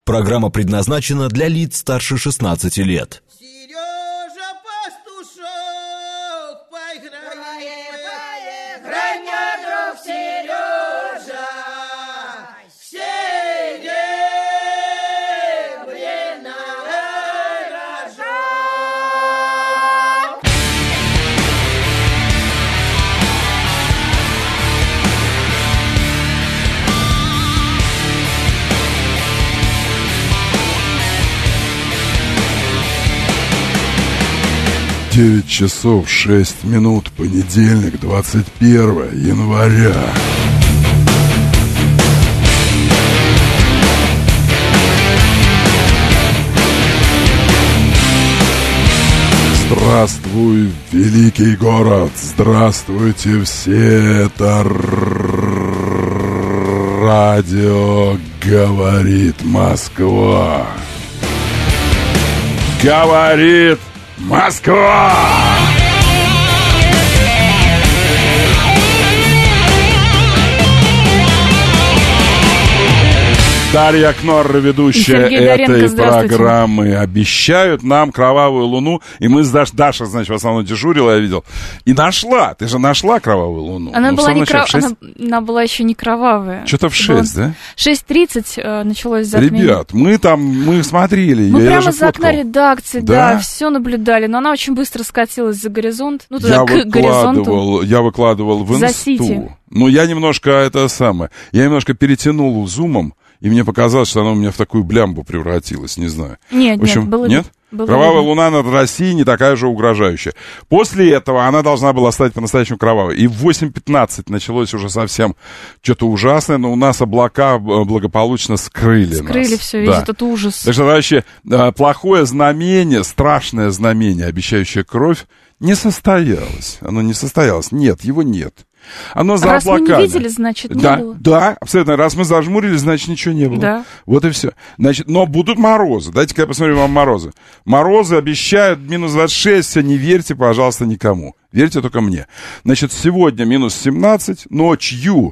Программа предназначена для лиц старше 16 лет. Сережа Пастушок, поиграй, граня друг Сережа, серебряная рожок. Девять часов 6 минут, понедельник, 21 января. Здравствуй, великий город! Здравствуйте все! Это радио «Говорит Москва». Говорит Москва! Дарья Кнорр, ведущая этой программы, обещают нам кровавую луну. И мы с Даша, значит, в основном дежурила, я видел. И нашла. Ты же нашла кровавую луну. Она была она была еще не кровавая. Что-то в 6, да? 6:30 началось затмение. Ребят, мы смотрели. Мы прямо за окна редакции, да, все наблюдали. Но она очень быстро скатилась за горизонт. Ну, туда, к горизонту. Я выкладывал в инсту. Ну, я немножко я немножко перетянул зумом. И мне показалось, что она у меня в такую блямбу превратилась, не знаю. Нет, в общем, было нет? Кровавая луна над Россией не такая же угрожающая. После этого она должна была стать по-настоящему кровавой. И в 8:15 началось уже совсем что-то ужасное, но у нас облака благополучно скрыли нас. Все, видите, это ужас. Так что вообще плохое знамение, страшное знамение, обещающее кровь, не состоялось. Оно не состоялось. Нет, его нет. Оно за облаками. Раз мы не видели, значит, не было. Да, абсолютно. Раз мы зажмурились, значит, ничего не было. Да. Вот и все. Значит, но будут морозы. Дайте-ка я посмотрю вам морозы. Морозы обещают минус 26. Не верьте, пожалуйста, никому. Верьте только мне. Значит, сегодня минус 17. Ночью.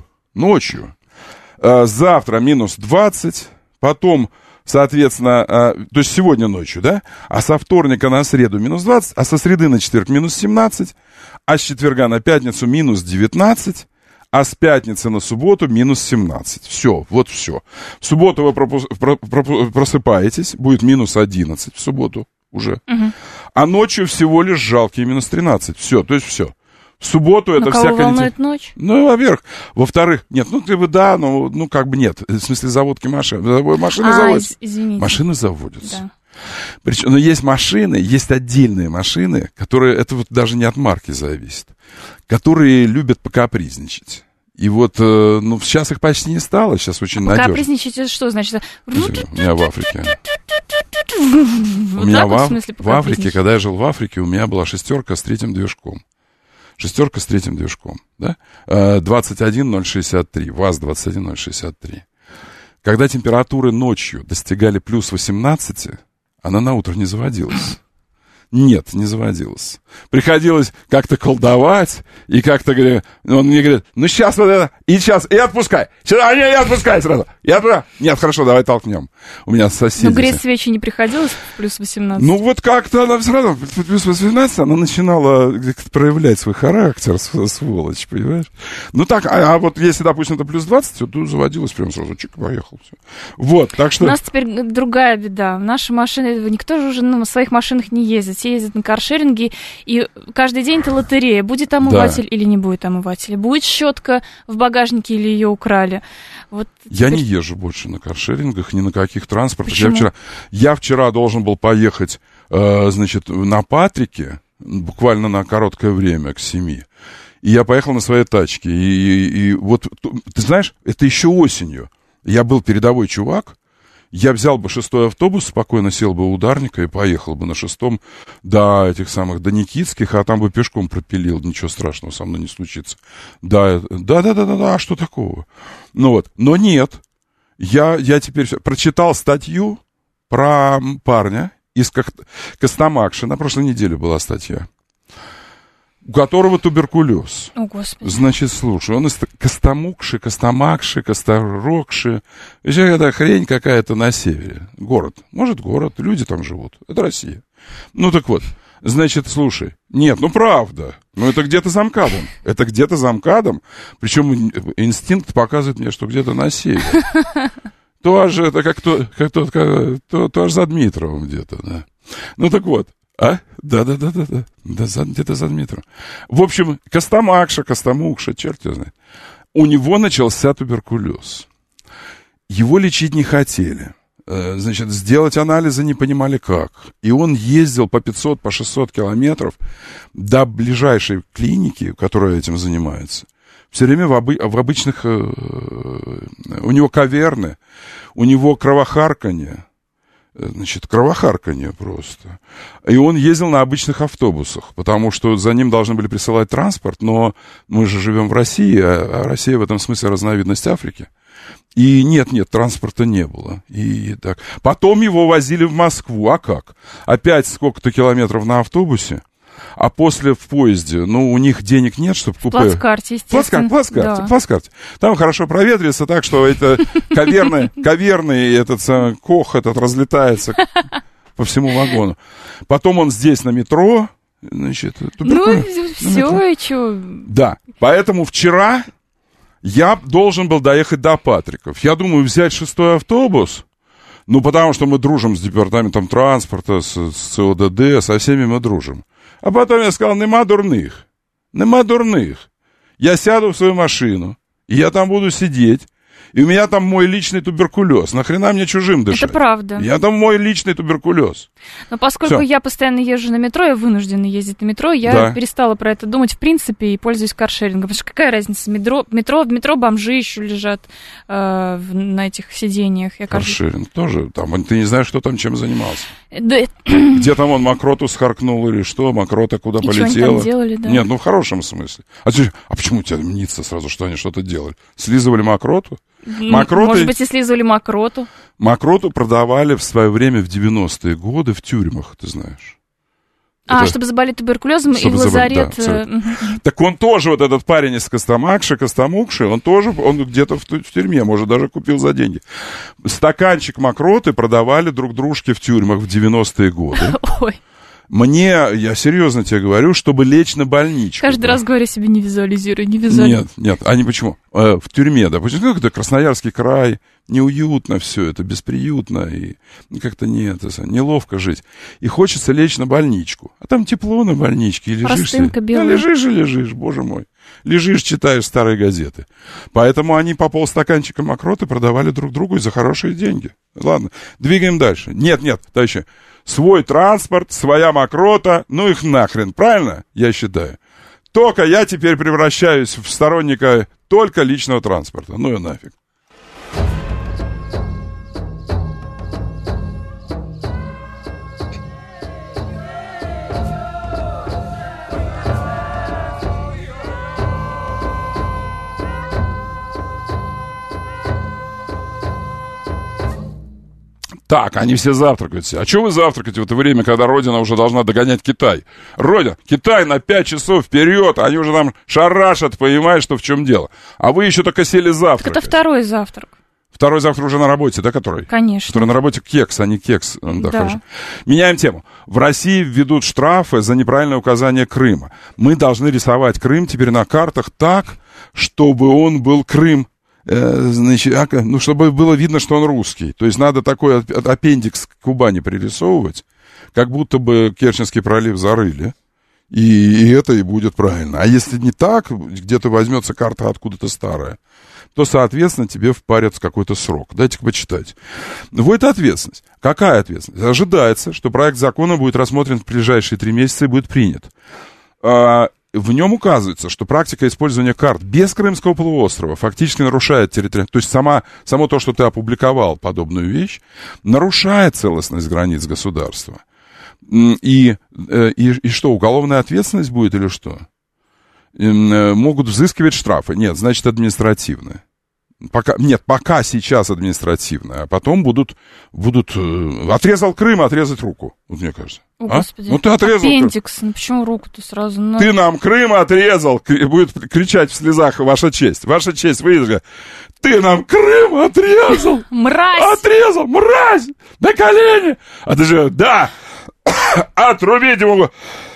Завтра минус 20. Потом, соответственно, то есть сегодня ночью, да? А со вторника на среду минус 20. А со среды на четверг минус 17. А с четверга на пятницу минус 19, а с пятницы на субботу минус 17. Все, вот все. В субботу вы просыпаетесь, будет минус 11 в субботу уже. Угу. А ночью всего лишь жалкие минус 13. Все, то есть все. В субботу это всякое... Кого волнует ночь? Ну, во-первых. Во-вторых, нет, да, но как бы нет. В смысле, заводки машин. Машины заводятся. Извините. Машины заводятся. Да. Причем, но есть машины, есть отдельные машины, которые, это вот даже не от марки зависит, которые любят покапризничать. И вот, сейчас их почти не стало, сейчас очень надежно. Покапризничать, это что значит? У меня в Африке. В Африке, когда я жил в Африке, у меня была шестерка с третьим движком. Да? 21063, ВАЗ-21063. Когда температуры ночью достигали плюс 18, она на утро не заводилась. Нет, не заводилась. Приходилось как-то колдовать, и как-то, он мне говорит, ну сейчас вот это, и сейчас, и отпускай. Сюда, не отпускай сразу. Нет, хорошо, давай толкнем. У меня соседи. Ну, греть свечи не приходилось в плюс 18? Ну, вот как-то она все равно, в плюс 18, она начинала проявлять свой характер, сволочь, понимаешь? Ну, так, а вот если, допустим, это плюс 20, то заводилась прям сразу, чик, поехал, все. Вот, так что... У нас теперь другая беда. Наши машины, никто же уже на своих машинах не ездит. Все ездят на каршеринге, и каждый день это лотерея. Будет омыватель или не будет омывателя? Будет щетка в багажнике или ее украли? Вот я не езжу больше на каршерингах, ни на каких транспортах. Почему? Я вчера должен был поехать, на Патрике, буквально на короткое время, к 7. И я поехал на своей тачке. И вот, ты знаешь, это еще осенью. Я был передовой чувак. Я взял бы 6-й автобус, спокойно сел бы у ударника и поехал бы на 6-м до Никитских, а там бы пешком пропилил, ничего страшного со мной не случится. Да, а что такого? Ну вот, но нет. Я теперь прочитал статью про парня из Костомакши, на прошлой неделе была статья. у которого туберкулез. О, Господи. Значит, слушай, он из Костомукши, Костомакши, Косторокши. Еще это хрень какая-то на севере. Город. Может, город. Люди там живут. Это Россия. Ну, так вот. Значит, слушай. Нет, ну, правда. Ну, это где-то за МКАДом. Это где-то за МКАДом. Причем инстинкт показывает мне, что где-то на севере. Тоже это то аж за Дмитровым где-то, да. Ну, так вот. А? Да, где-то за Дмитровым. В общем, Костомакша, Костомукша, черт его знает. У него начался туберкулез. Его лечить не хотели. Значит, сделать анализы не понимали как. И он ездил по 500, по 600 километров до ближайшей клиники, которая этим занимается. Все время в обычных... у него каверны, у него кровохарканье. Значит, кровохарканье просто. И он ездил на обычных автобусах, потому что за ним должны были присылать транспорт, но мы же живем в России, а Россия в этом смысле разновидность Африки. И нет, транспорта не было. И так. Потом его возили в Москву. А как? Опять сколько-то километров на автобусе, а после в поезде. Ну, у них денег нет, чтобы купе... Плацкарте, естественно. Плацкарте. Там хорошо проветрится так, что это каверный этот кох этот разлетается по всему вагону. Потом он здесь на метро. Значит, ну, все, и что? Да, поэтому вчера... Я должен был доехать до Патриков. Я думаю, взять 6-й автобус, ну, потому что мы дружим с департаментом транспорта, с ЦОДД, со всеми мы дружим. А потом я сказал, нема дурных. Я сяду в свою машину, и я там буду сидеть, и у меня там мой личный туберкулез. Нахрена мне чужим дышать? Это правда. Я там мой личный туберкулез. Но поскольку я постоянно езжу на метро, я вынуждена ездить на метро, я перестала про это думать в принципе и пользуюсь каршерингом. Потому что какая разница? В метро бомжи еще лежат на этих сиденьях. Каршеринг тоже. Там, ты не знаешь, кто там чем занимался. Да. Где там он мокроту схаркнул или что? Мокрота куда полетела? Что они там делали, да. Нет, ну в хорошем смысле. А почему у тебя мнится сразу, что они что-то делали? Слизывали мокроту? Может быть, и слизывали мокроту. Мокроту продавали в свое время, в 90-е годы, в тюрьмах, ты знаешь. Чтобы заболеть туберкулезом и в лазарет. Так он тоже, вот этот парень из Костомукши, он где-то в тюрьме, может, даже купил за деньги. Стаканчик мокроты продавали друг дружке в тюрьмах в 90-е годы. Ой. Я серьезно тебе говорю, чтобы лечь на больничку. Каждый раз говорю себе, не визуализируй. Нет, они почему? В тюрьме, допустим, как-то Красноярский край, неуютно все это, бесприютно, и как-то неловко жить. И хочется лечь на больничку. А там тепло на больничке, и лежишь. Простынка белая. Лежишь, боже мой. Лежишь, читаешь старые газеты. Поэтому они по полстаканчика мокроты продавали друг другу и за хорошие деньги. Ладно, двигаем дальше. Нет, товарищи. Свой транспорт, своя мокрота, ну их нахрен, правильно? Я считаю. Только я теперь превращаюсь в сторонника только личного транспорта. Ну и нафиг. Так, они все завтракают. А что вы завтракаете в это время, когда Родина уже должна догонять Китай? Китай на 5 часов вперед, они уже там шарашат, понимаешь, что в чем дело. А вы еще только сели завтракать. Это второй завтрак. Второй завтрак уже на работе, да, который? Конечно. Который на работе кекс, а не кекс. Да, да. Хорошо. Меняем тему. В России введут штрафы за неправильное указание Крыма. Мы должны рисовать Крым теперь на картах так, чтобы он был Крым. Значит, чтобы было видно, что он русский. То есть надо такой аппендикс к Кубани пририсовывать, как будто бы Керченский пролив зарыли. И это и будет правильно. А если не так, где-то возьмется карта откуда-то старая, то, соответственно, тебе впарят какой-то срок. Дайте-ка почитать. Вот ответственность. Какая ответственность? Ожидается, что проект закона будет рассмотрен в ближайшие 3 месяца и будет принят. В нем указывается, что практика использования карт без Крымского полуострова фактически нарушает территориальную... То есть само то, что ты опубликовал подобную вещь, нарушает целостность границ государства. И что, уголовная ответственность будет или что? Могут взыскивать штрафы? Нет, значит, административные. Пока сейчас административное, а потом будут отрезал Крым, отрезать руку, вот мне кажется. О, Господи. Ну ты отрезал аппендикс, Крым. Ну почему руку-то сразу? Ну... Ты нам Крым отрезал, будет кричать в слезах ваша честь, выйдешь, ты нам Крым отрезал. Мразь! Отрезал, мразь, на колени. А ты же, да, отрубить ему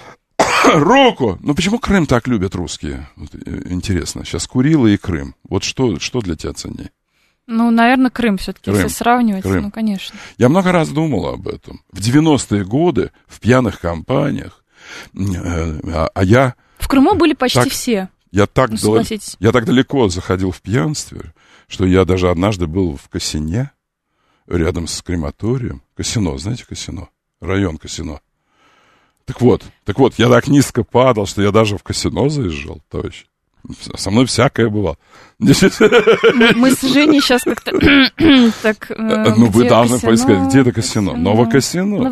руку. Ну почему Крым так любят русские? Вот, интересно. Сейчас Курилы и Крым. Вот что для тебя ценнее? Ну, наверное, Крым все-таки, если сравнивать. Крым. Ну, конечно. Я много раз думал об этом. В 90-е годы в пьяных компаниях, я... В Крыму были почти все. Я так далеко заходил в пьянстве, что я даже однажды был в Косине, рядом с крематорием. Косино, знаете, Косино? Район Косино. Так вот, я так низко падал, что я даже в Косино заезжал, товарищ. Со мной всякое бывало. Мы с Женей сейчас как-то так... Ну, вы должны поискать, где это Косино? Новокосино.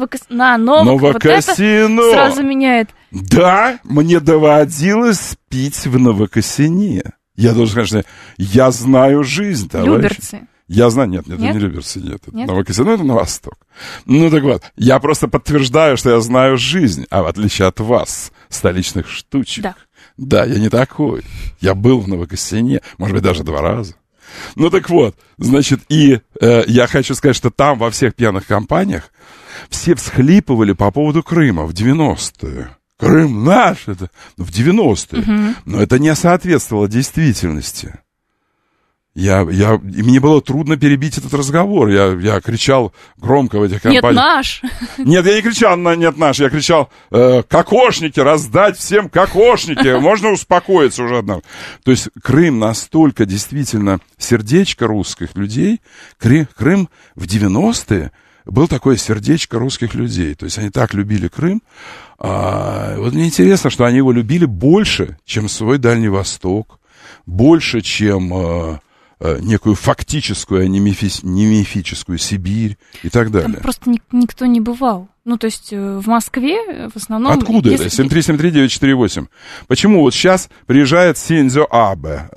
Новокосино. Сразу меняет. Да, мне доводилось пить в Новокосине. Я должен сказать, что я знаю жизнь, товарищ. Люберцы. Я знаю, нет, это не Люберцы, нет. Новокосино — это на восток. Ну, так вот, я просто подтверждаю, что я знаю жизнь, а в отличие от вас, столичных штучек. Да, я не такой. Я был в Новокосине, может быть, даже 2 раза. Ну, так вот, значит, и я хочу сказать, что там во всех пьяных компаниях все всхлипывали по поводу Крыма в 90-е. Крым наш, это в 90-е. Но это не соответствовало действительности. И мне было трудно перебить этот разговор. Я кричал громко в этих компаниях. Нет, наш. Нет, я не кричал «нет, наш». Я кричал «кокошники, раздать всем кокошники». Можно успокоиться уже одному. То есть Крым настолько действительно сердечко русских людей. Крым в 90-е был такое сердечко русских людей. То есть они так любили Крым. Вот мне интересно, что они его любили больше, чем свой Дальний Восток. Больше, чем... некую фактическую, а не мифическую Сибирь и так далее. Там просто никто не бывал. Ну, то есть в Москве в основном... Откуда это? 7373948. Почему вот сейчас приезжает Синдзо Абе?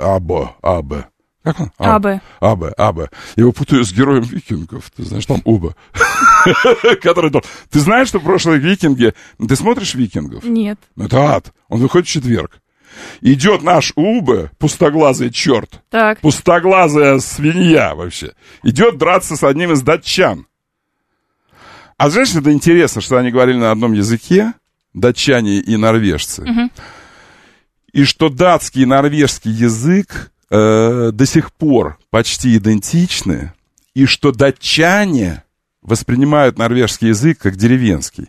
Как он? Абе. Я его путаю с героем викингов. Ты знаешь, там Уба. Ты знаешь, что в прошлые викинги... Ты смотришь викингов? Нет. Это ад. Он выходит в четверг. Идет наш Убе, пустоглазый черт, пустоглазая свинья вообще, идет драться с одним из датчан. А знаешь, это интересно, что они говорили на одном языке, датчане и норвежцы, и что датский и норвежский язык до сих пор почти идентичны, и что датчане воспринимают норвежский язык как деревенский.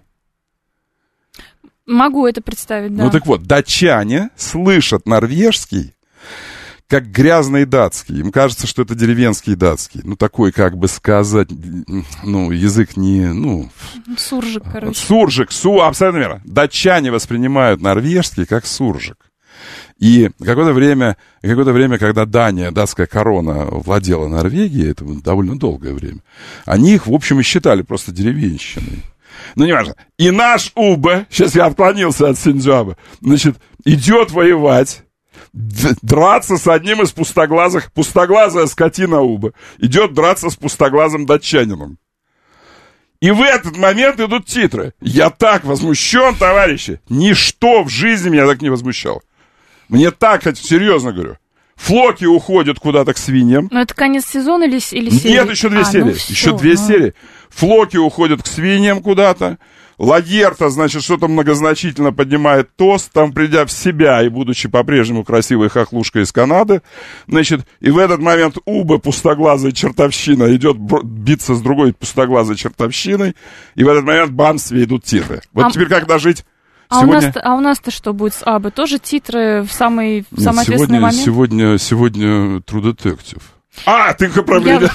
Могу это представить, да. Ну так вот, датчане слышат норвежский как грязный датский. Им кажется, что это деревенский датский. Ну такой, как бы сказать, ну язык не... Суржик, короче. Суржик, абсолютно верно. Датчане воспринимают норвежский как суржик. И какое-то время, когда датская корона владела Норвегией, это довольно долгое время, они их, в общем, и считали просто деревенщиной. Ну, не важно. И наш Убе, сейчас я отклонился от Синдзюаба, значит, идет воевать, драться с одним из пустоглазая скотина Убе, идет драться с пустоглазым датчанином. И в этот момент идут титры. Я так возмущен, товарищи. Ничто в жизни меня так не возмущало. Мне так, серьезно говорю. Флоки уходят куда-то к свиньям. Но это конец сезона или серии? Нет, еще 2 серии. Еще 2 серии. Флоки уходят к свиньям куда-то. Лагерта, значит, что-то многозначительно поднимает тост, там, придя в себя и будучи по-прежнему красивой хохлушкой из Канады, значит, и в этот момент Уба, пустоглазая чертовщина, идет биться с другой пустоглазой чертовщиной, и в этот момент бамстве идут титры. Вот теперь как дожить? Сегодня... А у нас-то что будет с Абы? Тоже титры в самый ответственный момент? Сегодня True Detective. Ты про меня...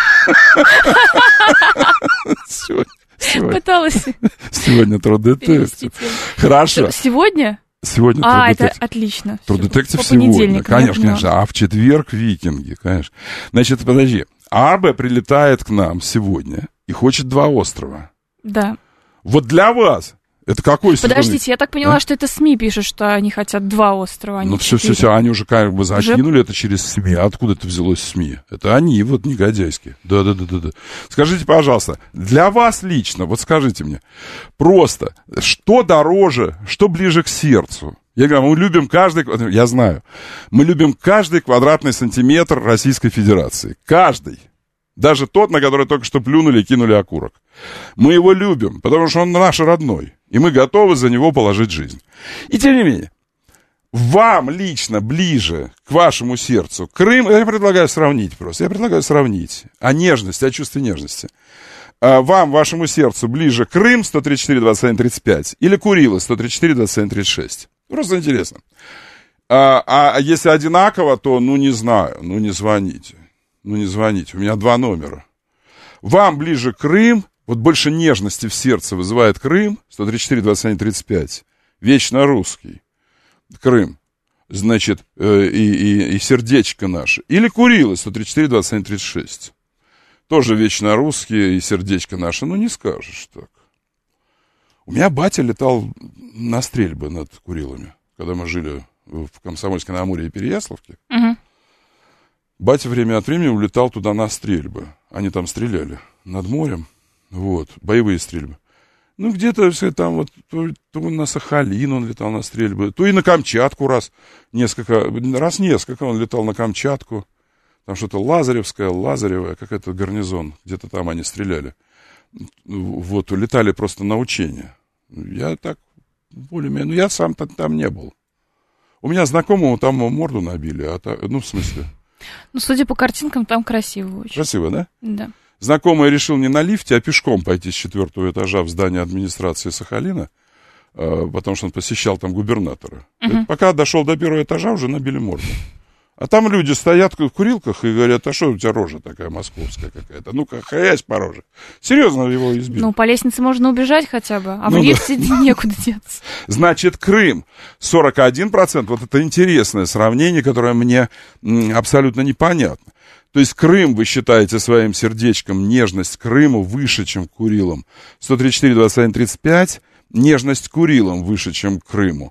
Пыталась. Сегодня True Detective. Хорошо. Сегодня? Сегодня True Detective. Это отлично. True Detective сегодня. Конечно. А в четверг викинги, конечно. Значит, подожди. Абе прилетает к нам сегодня и хочет 2 острова. Да. Вот для вас Это какой сюжет? Подождите, я так поняла, что это СМИ пишут, что они хотят 2 острова, а не 4. Все, они уже как бы закинули это через СМИ. Откуда это взялось СМИ? Это они, вот негодяйские. Да. Скажите, пожалуйста, для вас лично, вот скажите мне, просто, что дороже, что ближе к сердцу? Я говорю, мы любим я знаю, мы любим каждый квадратный сантиметр Российской Федерации. Каждый. Даже тот, на который только что плюнули и кинули окурок. Мы его любим, потому что он наш родной. И мы готовы за него положить жизнь. И тем не менее, вам лично ближе к вашему сердцу Крым, я предлагаю сравнить просто. О нежности, о чувстве нежности. Вам, вашему сердцу, ближе Крым 134-21-35 или Курилы 134-21-36? Просто интересно. А если одинаково, то, не знаю, не звоните. Не звоните, у меня 2 номера. Вам ближе Крым, вот больше нежности в сердце вызывает Крым, 134-21-35, вечно русский Крым, значит, и сердечко наше. Или Курилы, 134-21-36, тоже вечно русские и сердечко наше, не скажешь так. У меня батя летал на стрельбы над Курилами, когда мы жили в Комсомольске-на-Амуре и Переяславке. Угу. Батя время от времени улетал туда на стрельбы. Они там стреляли над морем. Вот, боевые стрельбы. Где-то там вот, то на Сахалин он летал на стрельбы, то и на Камчатку несколько он летал на Камчатку. Там что-то Лазаревая, какой-то гарнизон, где-то там они стреляли. Вот, летали просто на учения. Я так, более-менее, я сам-то там не был. У меня знакомому там морду набили, в смысле... судя по картинкам, там красиво очень. Красиво, да? Да. Знакомый решил не на лифте, а пешком пойти с 4-го этажа в здание администрации Сахалина, потому что он посещал там губернатора. Угу. Пока дошел до 1-го этажа, уже набили морду. А там люди стоят в курилках и говорят, а что у тебя рожа такая московская какая-то? Ну-ка, хаясь по роже. Серьезно его избили. По лестнице можно убежать хотя бы, а в лифте некуда деться. Значит, Крым 41%. Вот это интересное сравнение, которое мне абсолютно непонятно. То есть Крым вы считаете своим сердечком, нежность к Крыму выше, чем к Курилам. 134-21-35, нежность к Курилам выше, чем к Крыму.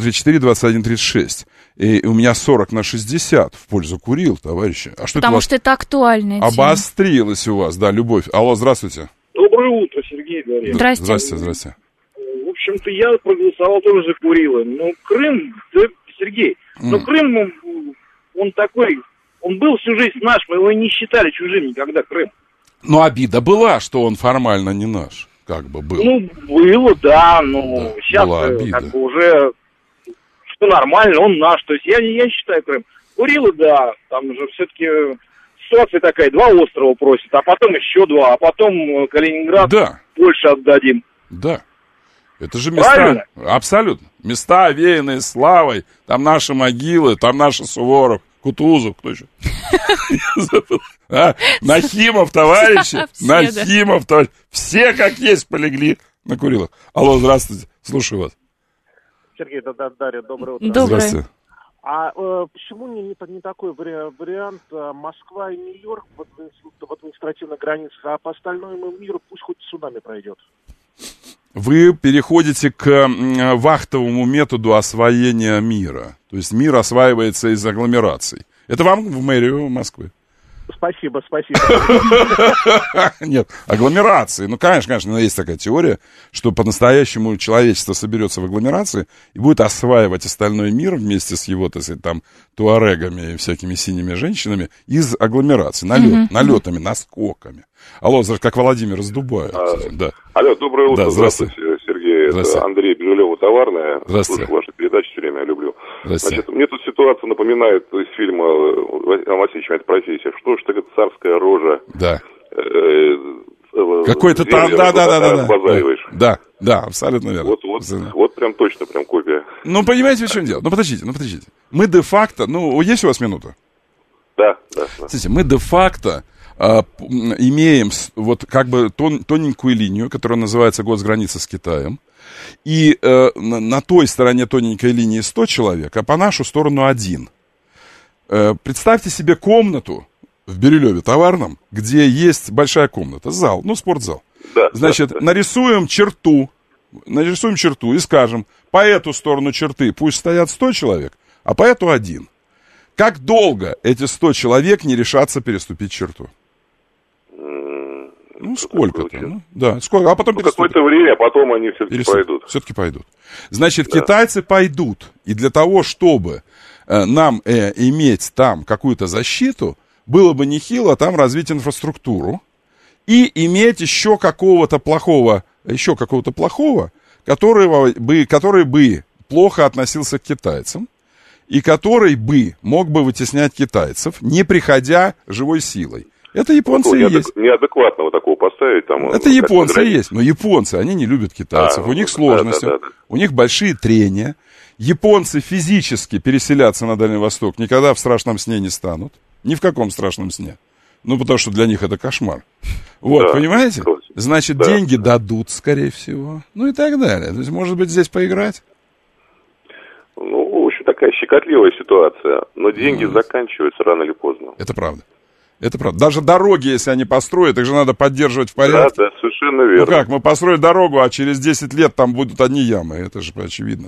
134-21-36. И у меня 40/60 в пользу Курил, товарищи. А что Потому что это актуальная тема. Обострилась у вас, да, любовь. Алло, здравствуйте. Доброе утро, Сергей говорит. Здрасте. В общем-то, я проголосовал тоже за Курилы. Крым, Сергей, Крым, он такой, он был всю жизнь наш, мы его не считали чужим никогда, Крым. Но обида была, что он формально не наш, как бы был. Было, да, но сейчас как бы уже... что нормально, он наш. То есть я считаю Крым. Курилы, да, там же все-таки ситуация такая, 2 острова просят, а потом еще 2, а потом Калининград больше отдадим. Да. Это же места, правильно? Абсолютно. Места, овеянные славой, там наши могилы, там наши Суворов, Кутузов, кто еще? Нахимов, товарищи, Нахимов, товарищи. Все как есть полегли на Курилах. Алло, здравствуйте, слушаю вас. Сергей, Дарья, доброе утро. Здравствуйте. А почему не такой вариант Москва и Нью-Йорк в административных границах, а по остальному миру пусть хоть цунами пройдет? Вы переходите к вахтовому методу освоения мира. То есть мир осваивается из агломераций. Это вам в мэрию Москвы? Спасибо. Нет, агломерации. Конечно, есть такая теория, что по-настоящему человечество соберется в агломерации и будет осваивать остальной мир вместе с его, так сказать, там, туарегами и всякими синими женщинами из агломерации, налетами, наскоками. Алло, как Владимир из Дубая. Да. Алло, доброе утро. Да, здравствуйте, Сергей. Здравствуйте. Это Андрей Бежелева, Товарная. Здравствуйте. Слушаю ваши передачи все время, люблю. Здравствуйте. Мне тут ситуация напоминает из фильма «Васильевич, это профессия». Что ж такая царская рожа? Да. Какой-то там, да, абсолютно верно. Вот прям точно, прям копия. Понимаете, в чем дело? Подождите. Мы де-факто, есть у вас минута? Да. Смотрите, мы де-факто имеем вот как бы тоненькую линию, которая называется госграница с Китаем. И на той стороне тоненькой линии 100 человек, а по нашу сторону 1. Представьте себе комнату в Бирюлеве Товарном, где есть большая комната, зал, спортзал. Да, Значит, нарисуем черту нарисуем черту и скажем, по эту сторону черты пусть стоят 100 человек, а по эту 1. Как долго эти 100 человек не решатся переступить черту? Ну, сколько-то. Ну, да, сколько, а потом какое-то время, а потом они все-таки пойдут. Все-таки пойдут. Значит, китайцы пойдут. И для того, чтобы нам иметь там какую-то защиту, было бы нехило там развить инфраструктуру и иметь еще какого-то плохого, который бы плохо относился к китайцам, и который бы мог бы вытеснять китайцев, не приходя живой силой. Это японцы и есть. Неадекватного такого поставить там. Это японцы и есть. Но японцы, они не любят китайцев. У них сложности, у них большие трения. Японцы физически переселяться на Дальний Восток никогда в страшном сне не станут. Ни в каком страшном сне. Ну, потому что для них это кошмар. Вот, понимаете? Значит, деньги дадут, скорее всего. Ну и так далее. То есть, может быть, здесь поиграть? Ну, в общем, такая щекотливая ситуация. Но деньги заканчиваются рано или поздно. Это правда. Это правда. Даже дороги, если они построят, их же надо поддерживать в порядке. Да, совершенно верно. Ну как, мы построим дорогу, а через 10 лет там будут одни ямы. Это же очевидно.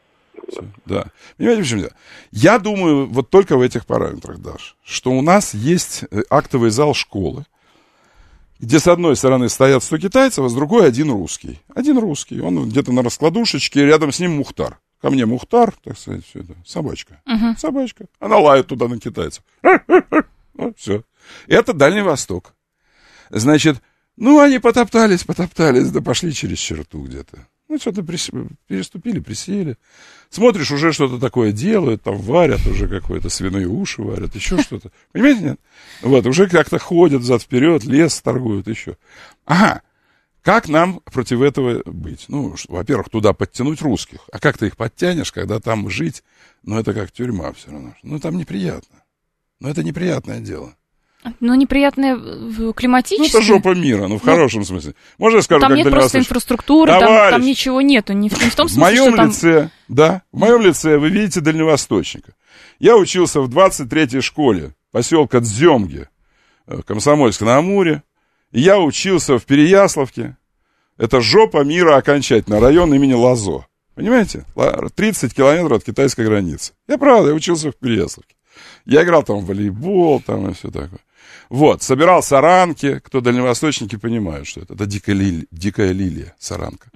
Да. Понимаете, почему? Я думаю, вот только в этих параметрах, Даш, что у нас есть актовый зал школы, где с одной стороны стоят 100 китайцев, а с другой один русский. Один русский. Он где-то на раскладушечке, рядом с ним Мухтар. Ко мне Мухтар, так сказать, все это. Собачка. Собачка. Она лает туда на китайцев. Вот, все. Это Дальний Восток. Значит, они потоптались, да пошли через черту где-то. Что-то переступили, присели. Смотришь, уже что-то такое делают, там варят, уже какое-то свиные уши варят, еще что-то. Понимаете, нет? Вот, уже как-то ходят взад-вперед, лес торгуют, еще. Ага, как нам против этого быть? Во-первых, туда подтянуть русских. А как ты их подтянешь, когда там жить? Это как тюрьма все равно. Там неприятно. Это неприятное дело. Неприятное климатически. Это жопа мира, в хорошем смысле. Можно я скажу, там нет просто инфраструктуры, там ничего нету. Не в том смысле, в моем лице вы видите дальневосточника. Я учился в 23-й школе поселка Дзёмги, Комсомольск-на-Амуре. И я учился в Переяславке. Это жопа мира окончательно, район имени Лазо. Понимаете? 30 километров от китайской границы. Я учился в Переяславке. Я играл там в волейбол, там и все такое. Вот, собирал саранки. Кто дальневосточники понимают, что это. Это дикая лилия, саранка.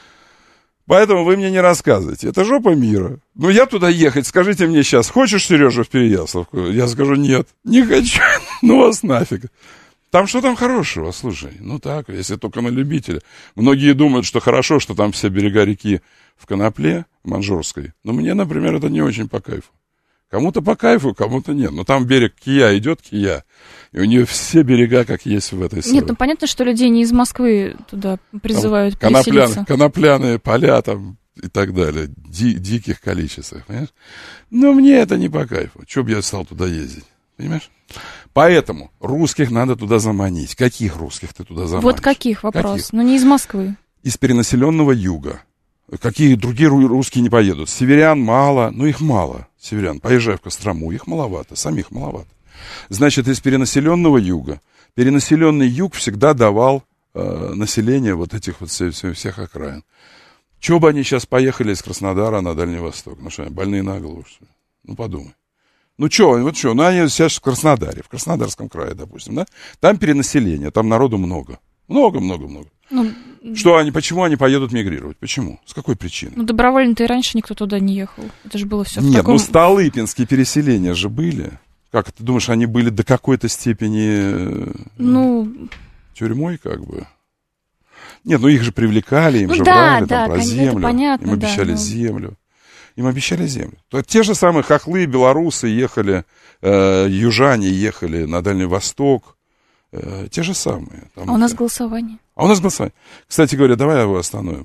Поэтому вы мне не рассказывайте. Это жопа мира. Я туда ехать, скажите мне сейчас, хочешь, Сережа, в Переяславку? Я скажу, нет, не хочу. Вас нафиг. Там что там хорошего, слушай? Так, если только на любителя. Многие думают, что хорошо, что там все берега реки в Конопле, Манжурской. Но мне, например, это не очень по кайфу. Кому-то по кайфу, кому-то нет. Но там берег Кия идет, Кия. И у нее все берега, как есть в этой Нет, понятно, что людей не из Москвы туда призывают переселиться. Конопляные поля там и так далее. Диких количествах, понимаешь? Но мне это не по кайфу. Чего бы я стал туда ездить, понимаешь? Поэтому русских надо туда заманить. Каких русских ты туда заманишь? Вот каких вопрос? Не из Москвы. Из перенаселенного юга. Какие другие русские не поедут? Северян мало, их мало. Северян, поезжай в Кострому, их маловато, самих маловато. Значит, из перенаселенного юга. Перенаселенный юг всегда давал население вот этих вот всех окраин. Чего бы они сейчас поехали из Краснодара на Дальний Восток? Что, больные на голову, что ли? Подумай. Они сейчас в Краснодаре, в Краснодарском крае, допустим, да? Там перенаселение, там народу много. Много. Почему они поедут мигрировать? Почему? С какой причины? Добровольно-то и раньше никто туда не ехал. Это же было все в таком... Столыпинские переселения же были. Как ты думаешь, они были до какой-то степени... тюрьмой, как бы? Нет, их же привлекали, им же брали про землю. Понятно, им обещали землю. Им обещали землю. Те же самые хохлы, белорусы ехали, южане ехали на Дальний Восток. Те же самые. У нас голосование. Кстати говоря, давай его остановим.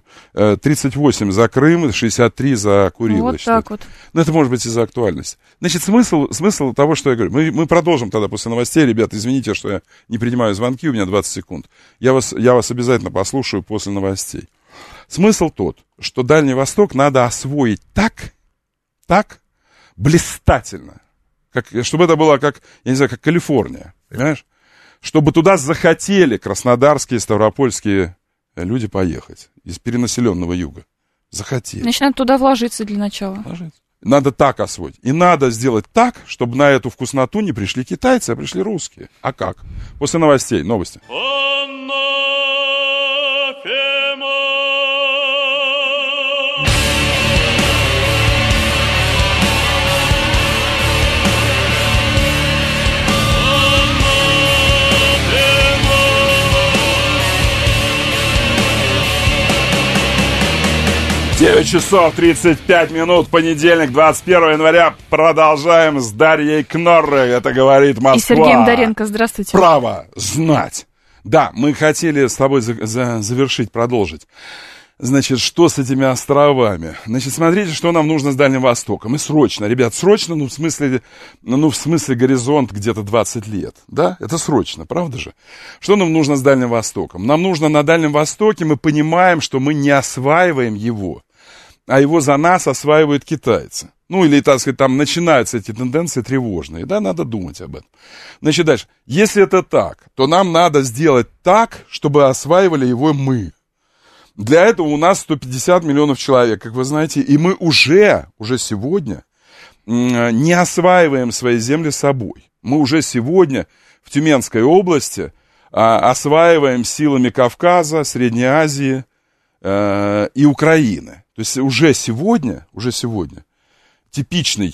38 за Крым, 63 за Курилы. Вот так вот. Это может быть из-за актуальности. Значит, смысл того, что я говорю. Мы продолжим тогда после новостей. Ребята, извините, что я не принимаю звонки, у меня 20 секунд. Я вас обязательно послушаю после новостей. Смысл тот, что Дальний Восток надо освоить так блистательно, чтобы это было как Калифорния, понимаешь? Чтобы туда захотели краснодарские, ставропольские люди поехать из перенаселенного юга. Захотели. Значит, надо туда вложиться для начала. Надо так освоить. И надо сделать так, чтобы на эту вкусноту не пришли китайцы, а пришли русские. А как? После новостей. Новости. 9 часов 35 минут, понедельник, 21 января. Продолжаем с Дарьей Кноррой. Это говорит Москва. И Сергеем Доренко. Здравствуйте. Право знать. Да, мы хотели с тобой завершить, продолжить. Значит, что с этими островами? Значит, смотрите, что нам нужно с Дальним Востоком. И срочно, ребят, срочно, в смысле горизонт где-то 20 лет. Да, это срочно, правда же? Что нам нужно с Дальним Востоком? Нам нужно на Дальнем Востоке, мы понимаем, что мы не осваиваем его, а его за нас осваивают китайцы. Ну, или, так сказать, там начинаются эти тенденции тревожные, да, надо думать об этом. Значит, дальше. Если это так, то нам надо сделать так, чтобы осваивали его мы. Для этого у нас 150 миллионов человек, как вы знаете, и мы уже сегодня не осваиваем свои земли собой. Мы уже сегодня в Тюменской области осваиваем силами Кавказа, Средней Азии и Украины. То есть уже сегодня типичный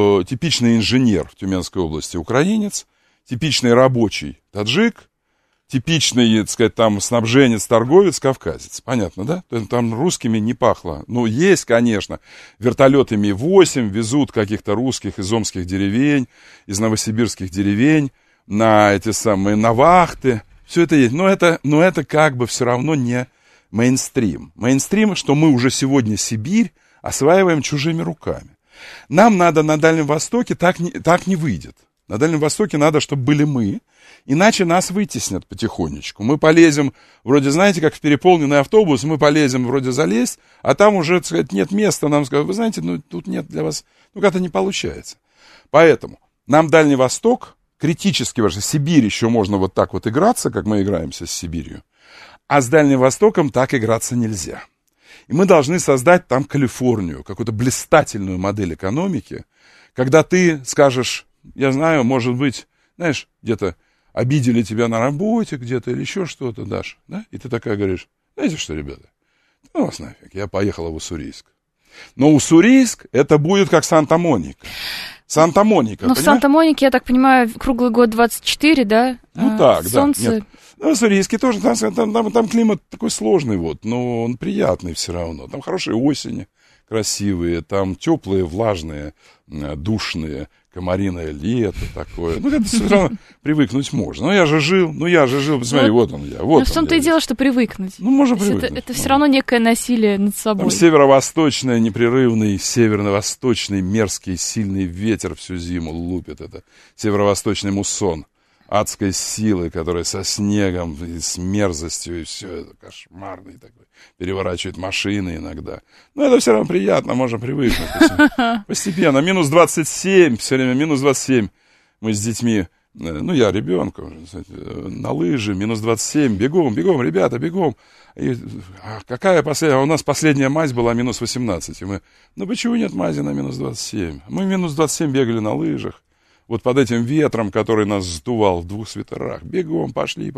инженер в Тюменской области украинец, типичный рабочий таджик, типичный, так сказать, там снабженец, торговец, кавказец. Понятно, да? Там русскими не пахло. Ну, есть, конечно, вертолеты Ми-8 везут каких-то русских из омских деревень, из новосибирских деревень на вахты. Все это есть. Но это как бы все равно не мейнстрим. Мейнстрим, что мы уже сегодня Сибирь осваиваем чужими руками. Нам надо на Дальнем Востоке, так не выйдет. На Дальнем Востоке надо, чтобы были мы, иначе нас вытеснят потихонечку. Мы полезем, вроде, знаете, как в переполненный автобус, мы полезем вроде залезть, а там уже, так сказать, нет места. Нам скажут, вы знаете, тут нет для вас, как-то не получается. Поэтому нам Дальний Восток критически важен. Сибирь еще можно вот так вот играться, как мы играемся с Сибирью, а с Дальним Востоком так играться нельзя. И мы должны создать там Калифорнию, какую-то блистательную модель экономики, когда ты скажешь, я знаю, может быть, знаешь, где-то обидели тебя на работе где-то или еще что-то, Даш, да? И ты такая говоришь, знаете что, ребята, ну вас нафиг, я поехала в Уссурийск. Но Уссурийск, это будет как Санта-Моника. Санта-Моника, ну, в Санта-Монике, я так понимаю, круглый год 24, да? Ну, так, солнце... да. Нет. Ну, в Уссурийске тоже, там климат такой сложный, вот, но он приятный все равно. Там хорошие осени, красивые, там теплые, влажные, душные, комариное лето такое. Ну, это все равно привыкнуть можно. Ну, я же жил, посмотри, вот он я. Вот в том-то и дело, что привыкнуть. Ну, можно привыкнуть. Это все равно некое насилие над собой. Там северо-восточный, непрерывный, северно-восточный, мерзкий, сильный ветер всю зиму лупит. Это северо-восточный муссон адской силы, которая со снегом, и с мерзостью, и все это кошмарный такой. Переворачивает машины иногда. Но это все равно приятно, можно привыкнуть. Постепенно. Минус 27, все время минус 27. Мы с детьми, ну, я ребенку, на лыжи, минус 27. Бегом, ребята, бегом. И, какая последняя? У нас последняя мазь была минус 18. И мы, почему нет мази на минус 27? Мы минус 27 бегали на лыжах. Вот под этим ветром, который нас сдувал в 2 свитерах. Бегом, пошли.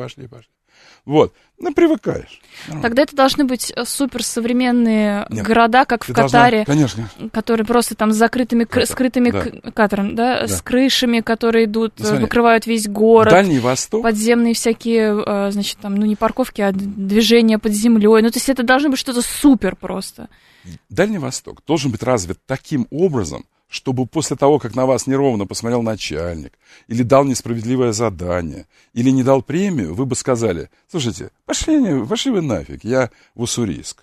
Вот, привыкаешь. Тогда это должны быть суперсовременные города, как в Катаре, конечно. Которые просто там с закрытыми, скрытыми Катаром, да, с крышами, которые идут, выкрывают весь город. Дальний Восток. Подземные всякие, значит, там, не парковки, а движения под землей. Ну, то есть это должно быть что-то супер просто. Дальний Восток должен быть развит таким образом, чтобы после того, как на вас неровно посмотрел начальник, или дал несправедливое задание, или не дал премию, вы бы сказали, слушайте, пошли вы нафиг, я в Уссурийск,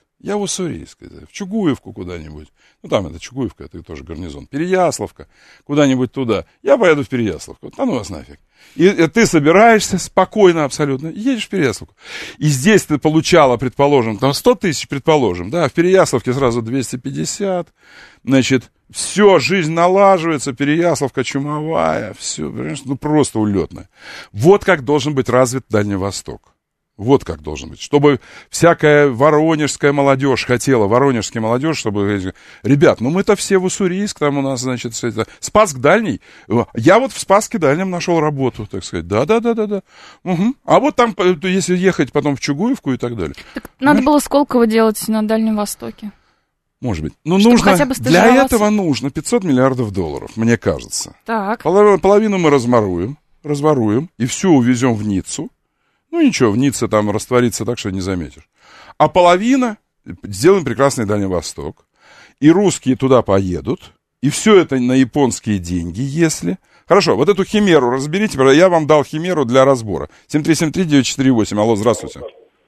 в Чугуевку куда-нибудь, ну там это Чугуевка, это тоже гарнизон, Переяславка, куда-нибудь туда, я поеду в Переяславку, ну вас нафиг. И ты собираешься спокойно абсолютно, едешь в Переяславку. И здесь ты получала, предположим, там 100 тысяч, предположим, да, в Переяславке сразу 250, значит, все, жизнь налаживается, Переяславка чумовая, все, просто улетная. Вот как должен быть развит Дальний Восток. Вот как должен быть. Чтобы всякая воронежская молодежь хотела, воронежская молодежь, чтобы... Ребят, ну мы-то все в Уссурийск, там у нас, значит, Спасск Дальний. Я вот в Спасске Дальнем нашел работу, так сказать. Да. Угу. А вот там, если ехать потом в Чугуевку и так далее. Так надо было Сколково делать на Дальнем Востоке. Может быть. Но чтобы нужно, хотя бы для этого нужно $500 миллиардов, мне кажется. Так. Половину мы разворуем и все увезем в Ниццу. Ну ничего, в Ницце там растворится так, что не заметишь. А половина сделаем прекрасный Дальний Восток. И русские туда поедут. И все это на японские деньги, если... Хорошо, вот эту химеру разберите. Я вам дал химеру для разбора. 7373948. Алло, здравствуйте.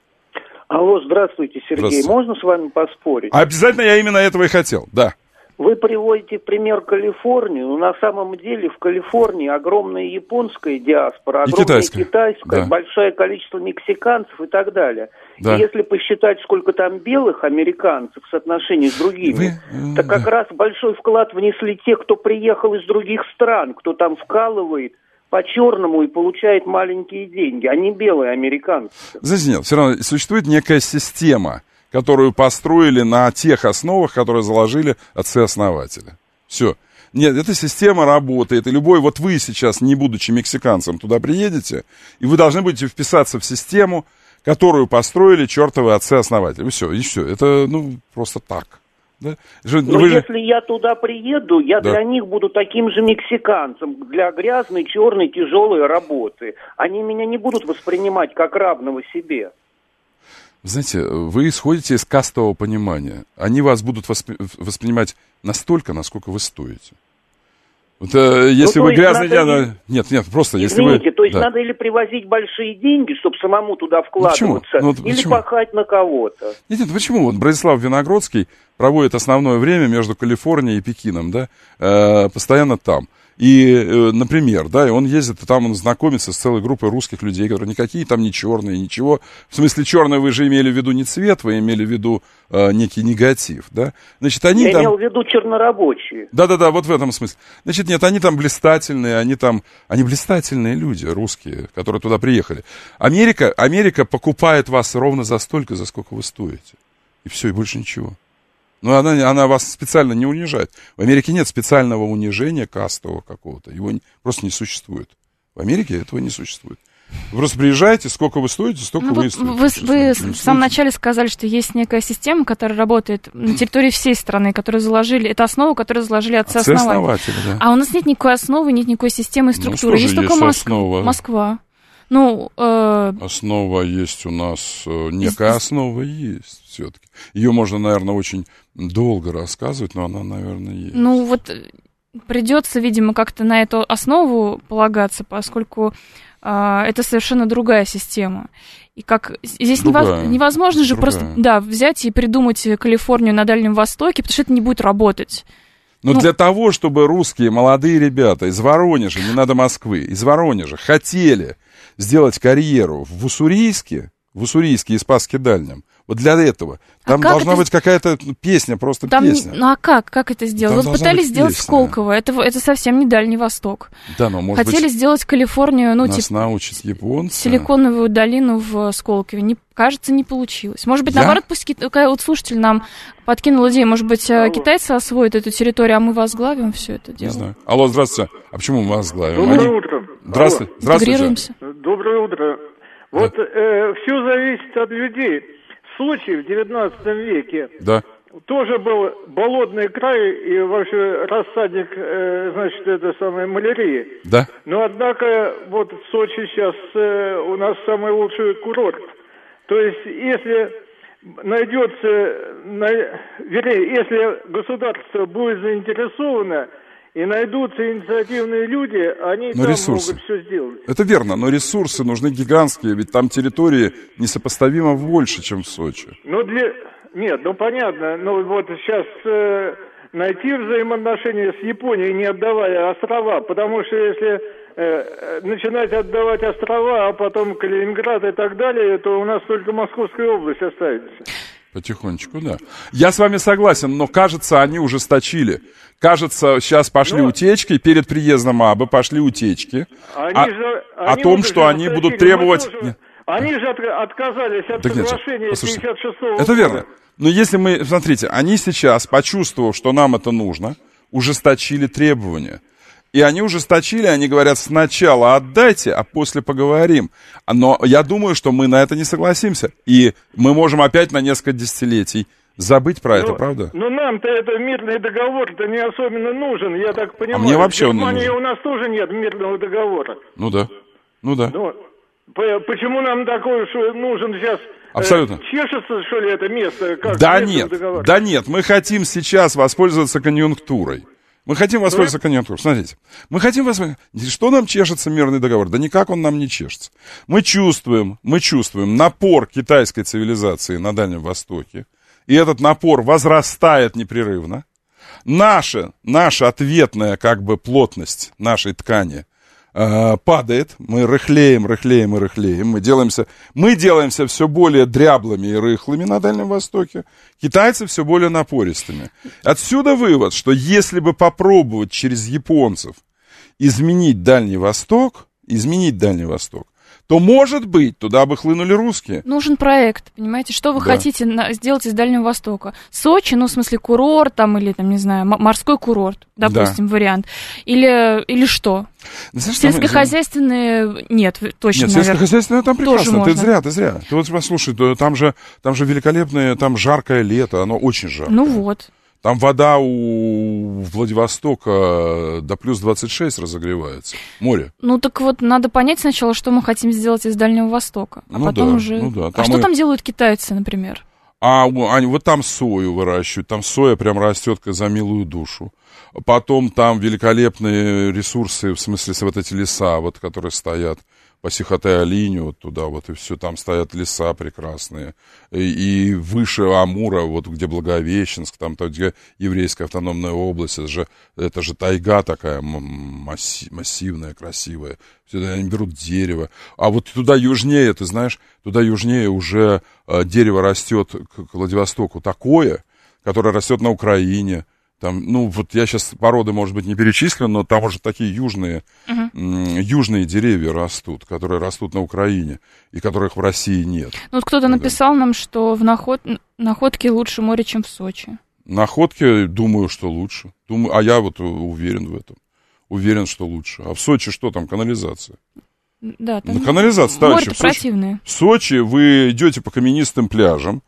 Алло, здравствуйте, Сергей. Здравствуйте. Можно с вами поспорить? Обязательно, я именно этого и хотел, да. Вы приводите пример Калифорнии, но на самом деле в Калифорнии огромная японская диаспора, огромная китайская, да. Большое количество мексиканцев и так далее. Да. И если посчитать, сколько там белых американцев в соотношении с другими, то как раз большой вклад внесли те, кто приехал из других стран, кто там вкалывает по-черному и получает маленькие деньги, а не белые американцы. Знаете, нет, все равно существует некая система, которую построили на тех основах, которые заложили отцы-основатели. Все. Нет, эта система работает, и любой, вот вы сейчас, не будучи мексиканцем, туда приедете, и вы должны будете вписаться в систему, которую построили чертовы отцы-основатели. И все. Это, просто так. Да? Если я туда приеду, я для них буду таким же мексиканцем, для грязной, черной, тяжелой работы. Они меня не будут воспринимать как равного себе. Знаете, вы исходите из кастового понимания. Они вас будут воспринимать настолько, насколько вы стоите. Вот, если вы грязный... Нет, просто если вы... Извините, то есть надо или привозить большие деньги, чтобы самому туда вкладываться, или пахать на кого-то. Нет, почему? Вот Братислав Виногродский проводит основное время между Калифорнией и Пекином, да, постоянно там. И, например, да, и он ездит, и там он знакомится с целой группой русских людей, которые никакие там не черные, ничего. В смысле, черные вы же имели в виду не цвет, вы имели в виду некий негатив, да? Значит, они Я имел в виду чернорабочие. Да, вот в этом смысле. Значит, нет, они там блистательные, они блистательные люди, русские, которые туда приехали. Америка покупает вас ровно за столько, за сколько вы стоите. И все, и больше ничего. Но она вас специально не унижает. В Америке нет специального унижения кастового какого-то. Его просто не существует. В Америке этого не существует. Вы просто приезжаете, сколько вы стоите, столько вы и стоите. Вы в самом начале сказали, что есть некая система, которая работает на территории всей страны, которую заложили, это основу, которую заложили отцы-основатели. Да. А у нас нет никакой основы, нет никакой системы и структуры. Есть только Москва. Основа есть у нас, некая основа есть все-таки. Ее можно, наверное, очень долго рассказывать, но она, наверное, есть. Придется, видимо, как-то на эту основу полагаться, поскольку это совершенно другая система. И как здесь невозможно же просто взять и придумать Калифорнию на Дальнем Востоке, потому что это не будет работать. Но для того, чтобы русские молодые ребята из Воронежа, не надо Москвы, из Воронежа хотели сделать карьеру в Уссурийске и Спасске Дальнем, вот для этого. Там должна быть какая-то песня, просто песня. Ну а как это сделать? Вот пытались сделать в Сколково, это совсем не Дальний Восток. Да, но, может Хотели сделать Калифорнию, нас научат японцы. Силиконовую долину в Сколково. Кажется, не получилось. Может быть, наоборот, пусть вот слушатель нам подкинул идею, может быть, китайцы освоят эту территорию, а мы возглавим все это дело. Не знаю. Алло, здравствуйте. А почему мы возглавим? Доброе утро. Здравствуйте. Интегрируемся. Доброе утро. Вот все зависит от людей. В Сочи в 19 веке тоже был болотный край и вообще рассадник, малярии. Да. Но однако вот в Сочи сейчас у нас самый лучший курорт. То есть если если государство будет заинтересовано и найдутся инициативные люди, они там ресурсы. Могут все сделать. Это верно, но ресурсы нужны гигантские, ведь там территории несопоставимо больше, чем в Сочи. Понятно, но вот сейчас найти взаимоотношения с Японией, не отдавая острова, потому что если начинать отдавать острова, а потом Калининград и так далее, то у нас только Московская область останется. Потихонечку, да. Я с вами согласен, но, кажется, они ужесточили. Кажется, сейчас пошли утечки, перед приездом АБы пошли утечки. О том, что они будут требовать... Они же отказались от соглашения 56-го года. Это верно. Но если мы, смотрите, они сейчас, почувствовав, что нам это нужно, ужесточили требования. И они ужесточили, они говорят, сначала отдайте, а после поговорим. Но я думаю, что мы на это не согласимся. И мы можем опять на несколько десятилетий забыть про это, правда? Но нам-то это мирный договор-то не особенно нужен, я так понимаю. А мне вообще в он не Германии нужен. у нас тоже нет мирного договора. Ну да. Почему нам такой нужен сейчас? Абсолютно. Чешется, что ли, это место? Да нет, мы хотим сейчас воспользоваться конъюнктурой. Мы хотим воспользоваться конъюнктурой. Смотрите, мы хотим воспользоваться... Что нам чешется мирный договор? Да никак он нам не чешется. Мы чувствуем напор китайской цивилизации на Дальнем Востоке. И этот напор возрастает непрерывно. Наша ответная плотность нашей ткани падает. Мы рыхлеем. Мы делаемся все более дряблыми и рыхлыми на Дальнем Востоке. Китайцы все более напористыми. Отсюда вывод, что если бы попробовать через японцев изменить Дальний Восток, то, может быть, туда бы хлынули русские. Нужен проект, понимаете? Что вы хотите сделать из Дальнего Востока? Сочи, в смысле курорт, или, не знаю, морской курорт, допустим, вариант. Или что? Сельскохозяйственные нет, точно, нет, сельскохозяйственные там прекрасно, ты зря. Ты вот послушай, там же великолепное, там жаркое лето, оно очень жаркое. Ну вот. Там вода у Владивостока до плюс 26 разогревается. Море. Так вот, надо понять сначала, что мы хотим сделать из Дальнего Востока. А потом уже... А что там делают китайцы, например? Они вот там сою выращивают. Там соя прям растет за милую душу. Потом там великолепные ресурсы, в смысле, вот эти леса, которые стоят по Сихоте-Алиню, туда и все, там стоят леса прекрасные. И выше Амура, где Благовещенск, там где еврейская автономная область, это же тайга такая массивная, красивая. Сюда они берут дерево. А вот туда южнее, ты знаешь, уже дерево растет к Владивостоку такое, которое растет на Украине. Там, я сейчас породы, может быть, не перечислю, но там уже такие южные деревья растут, которые растут на Украине, и которых в России нет. Кто-то написал нам, что в Находке лучше море, чем в Сочи. Находке, думаю, что лучше. А я уверен в этом. Уверен, что лучше. А в Сочи что там, канализация? Да, там канализация, товарищи. Противное. В Сочи вы идете по каменистым пляжам,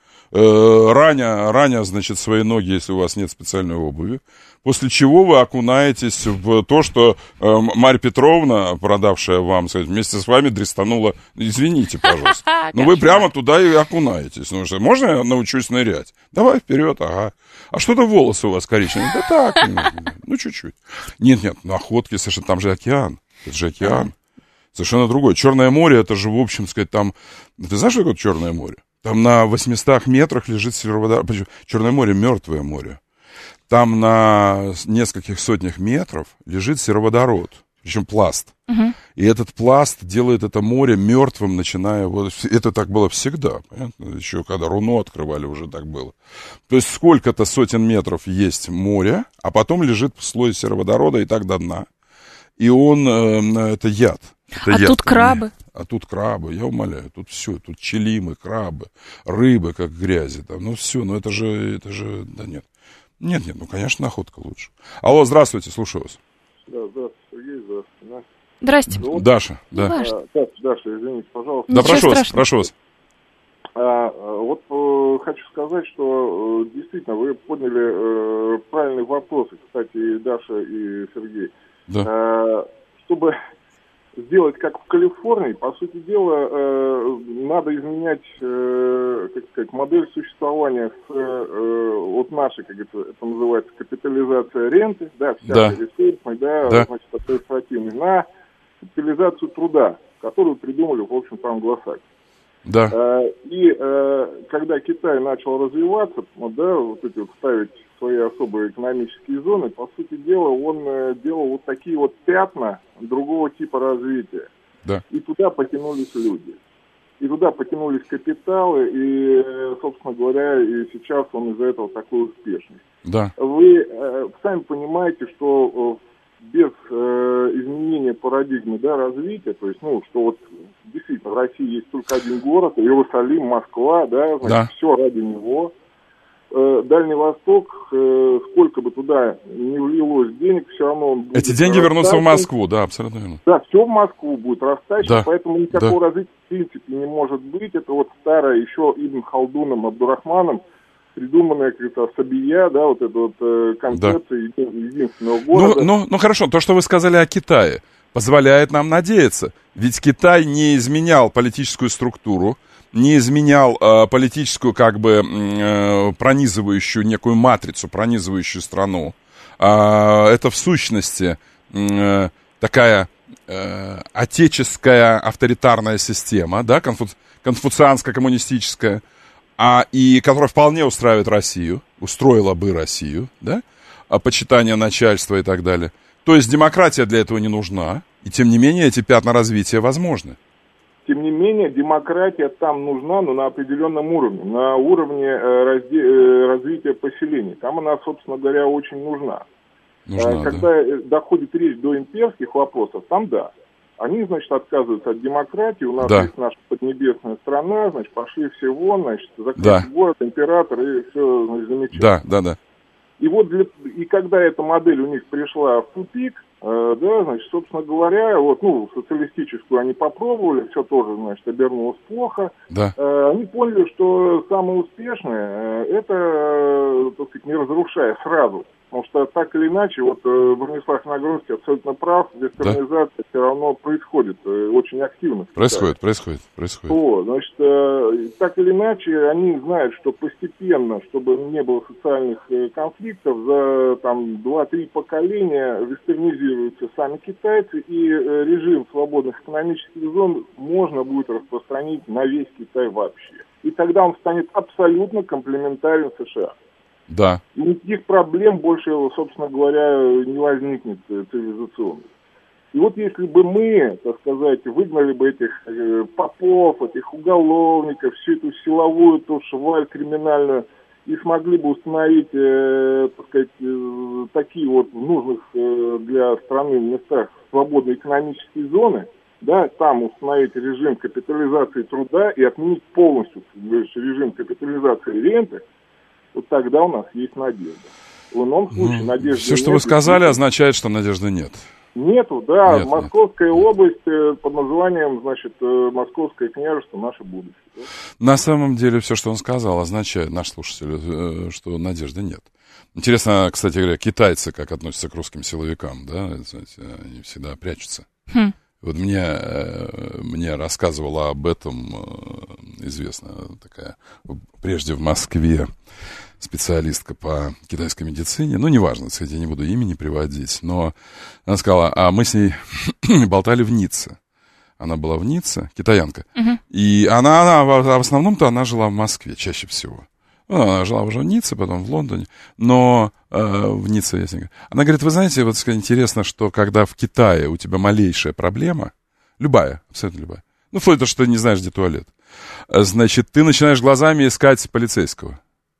раня, свои ноги, если у вас нет специальной обуви, после чего вы окунаетесь в то, что Марья Петровна, продавшая вам, вместе с вами дрестанула, извините, пожалуйста, но вы прямо туда и окунаетесь. Можно я научусь нырять? Давай вперед, ага. А что-то волосы у вас коричневые? Да так, чуть-чуть. Нет, Находки, совершенно, там же океан, это же океан. Совершенно другое. Черное море, это же, в общем сказать, там... Ты знаешь, что такое Черное море? Там на 800 метрах лежит сероводород. Черное море — мертвое море. Там на нескольких сотнях метров лежит сероводород, причем пласт. И этот пласт делает это море мертвым, начиная... Это так было всегда, понятно? Еще когда Руно открывали, уже так было. То есть сколько-то сотен метров есть море, а потом лежит слой сероводорода и так до дна. И это яд. Тут крабы. А тут крабы, я умоляю, тут все, тут челимы, крабы, рыбы, как грязи, там, все, это же, да нет. Нет, конечно, Находка лучше. Алло, здравствуйте, слушаю вас. Да, здравствуйте, Сергей, здравствуйте, Настя. Здрасте. Даша, да. Даша, извините, пожалуйста. Да, прошу вас. Хочу сказать, что действительно вы подняли правильные вопросы, кстати, и Даша, и Сергей. Да. Чтобы сделать как в Калифорнии, по сути дела, надо изменять, модель существования нашей, как это называется, капитализация ренты, всякой ресурсной, административной, на капитализацию труда, которую придумали, в общем-то, англосаксы. Да. И когда Китай начал развиваться, ставить свои особые экономические зоны, по сути дела, он делал такие пятна другого типа развития. Да. И туда потянулись люди. И туда потянулись капиталы, и, собственно говоря, и сейчас он из-за этого такой успешный. Да. Вы сами понимаете, что без изменения парадигмы, да, развития, то есть, ну, что вот действительно в России есть только один город, Иерусалим, Москва, да, значит, все ради него. Дальний Восток, сколько бы туда не влилось денег, все равно он будет... Эти деньги вернутся в Москву, да, абсолютно верно. Да, все в Москву будет растащено, да. Поэтому никакого развития в принципе не может быть. Это вот старое еще Ибн Халдуном, Абдурахманом придуманная какая-то Сабия, да, вот эта вот концепция единственного города. Ну, хорошо, то, что вы сказали о Китае, позволяет нам надеяться. Ведь Китай не изменял политическую структуру, не изменял политическую, как бы, пронизывающую некую матрицу, пронизывающую страну. Это в сущности такая отеческая авторитарная система, да, конфуцианско-коммунистическая, и которая вполне устраивает Россию, устроила бы Россию, да, почитание начальства и так далее. То есть демократия для этого не нужна, и тем не менее эти пятна развития возможны. Тем не менее, демократия там нужна, но на определенном уровне, на уровне развития поселений. Там она, собственно говоря, очень нужна. Когда доходит речь до имперских вопросов, там да. Они, значит, отказываются от демократии, у нас есть наша поднебесная страна, значит, пошли все вон, значит, закрыли город, император, и все, значит, замечательно. Да. И вот и когда эта модель у них пришла в тупик, да, значит, собственно говоря, вот, ну, социалистическую они попробовали, все тоже, значит, обернулось плохо. Да. Они поняли, что самое успешное, это, так сказать, не разрушая сразу. Потому что так или иначе, вот Бронислав Нагрудский абсолютно прав, вестернизация все равно происходит очень активно. Происходит. Вот, значит, так или иначе, они знают, что постепенно, чтобы не было социальных конфликтов, за там 2-3 поколения вестернизируются сами китайцы, и режим свободных экономических зон можно будет распространить на весь Китай вообще. И тогда он станет абсолютно комплементарен США. Да. И никаких проблем больше, собственно говоря, не возникнет цивилизационных. И вот если бы мы, так сказать, выгнали бы этих попов, этих уголовников, всю эту силовую, ту шваль криминальную, и смогли бы установить, так сказать, такие вот в нужных для страны местах свободные экономические зоны, да, там установить режим капитализации труда и отменить полностью режим капитализации ренты, вот тогда у нас есть надежда. В ином случае надежды все, что вы сказали, означает, что надежды нет. Нету, да. Нет, Московская область под названием, значит, Московское княжество, наше будущее. Да? На самом деле, все, что он сказал, означает, наш слушатель, что надежды нет. Интересно, кстати говоря, китайцы как относятся к русским силовикам, да? Знаете, они всегда прячутся. Вот мне рассказывала об этом известная такая, прежде в Москве, специалистка по китайской медицине. Ну, неважно, кстати, я не буду имени приводить, но она сказала, а мы с ней болтали в Ницце. Она была в Ницце, китаянка. И она в основном-то она жила в Москве чаще всего. Ну, она жила уже в Ницце, потом в Лондоне, но в Ницце, я с ней говорю. Она говорит, вы знаете, вот интересно, что когда в Китае у тебя малейшая проблема, любая, абсолютно любая, ну, вплоть до того, что ты не знаешь, где туалет, значит, ты начинаешь глазами искать полицейского.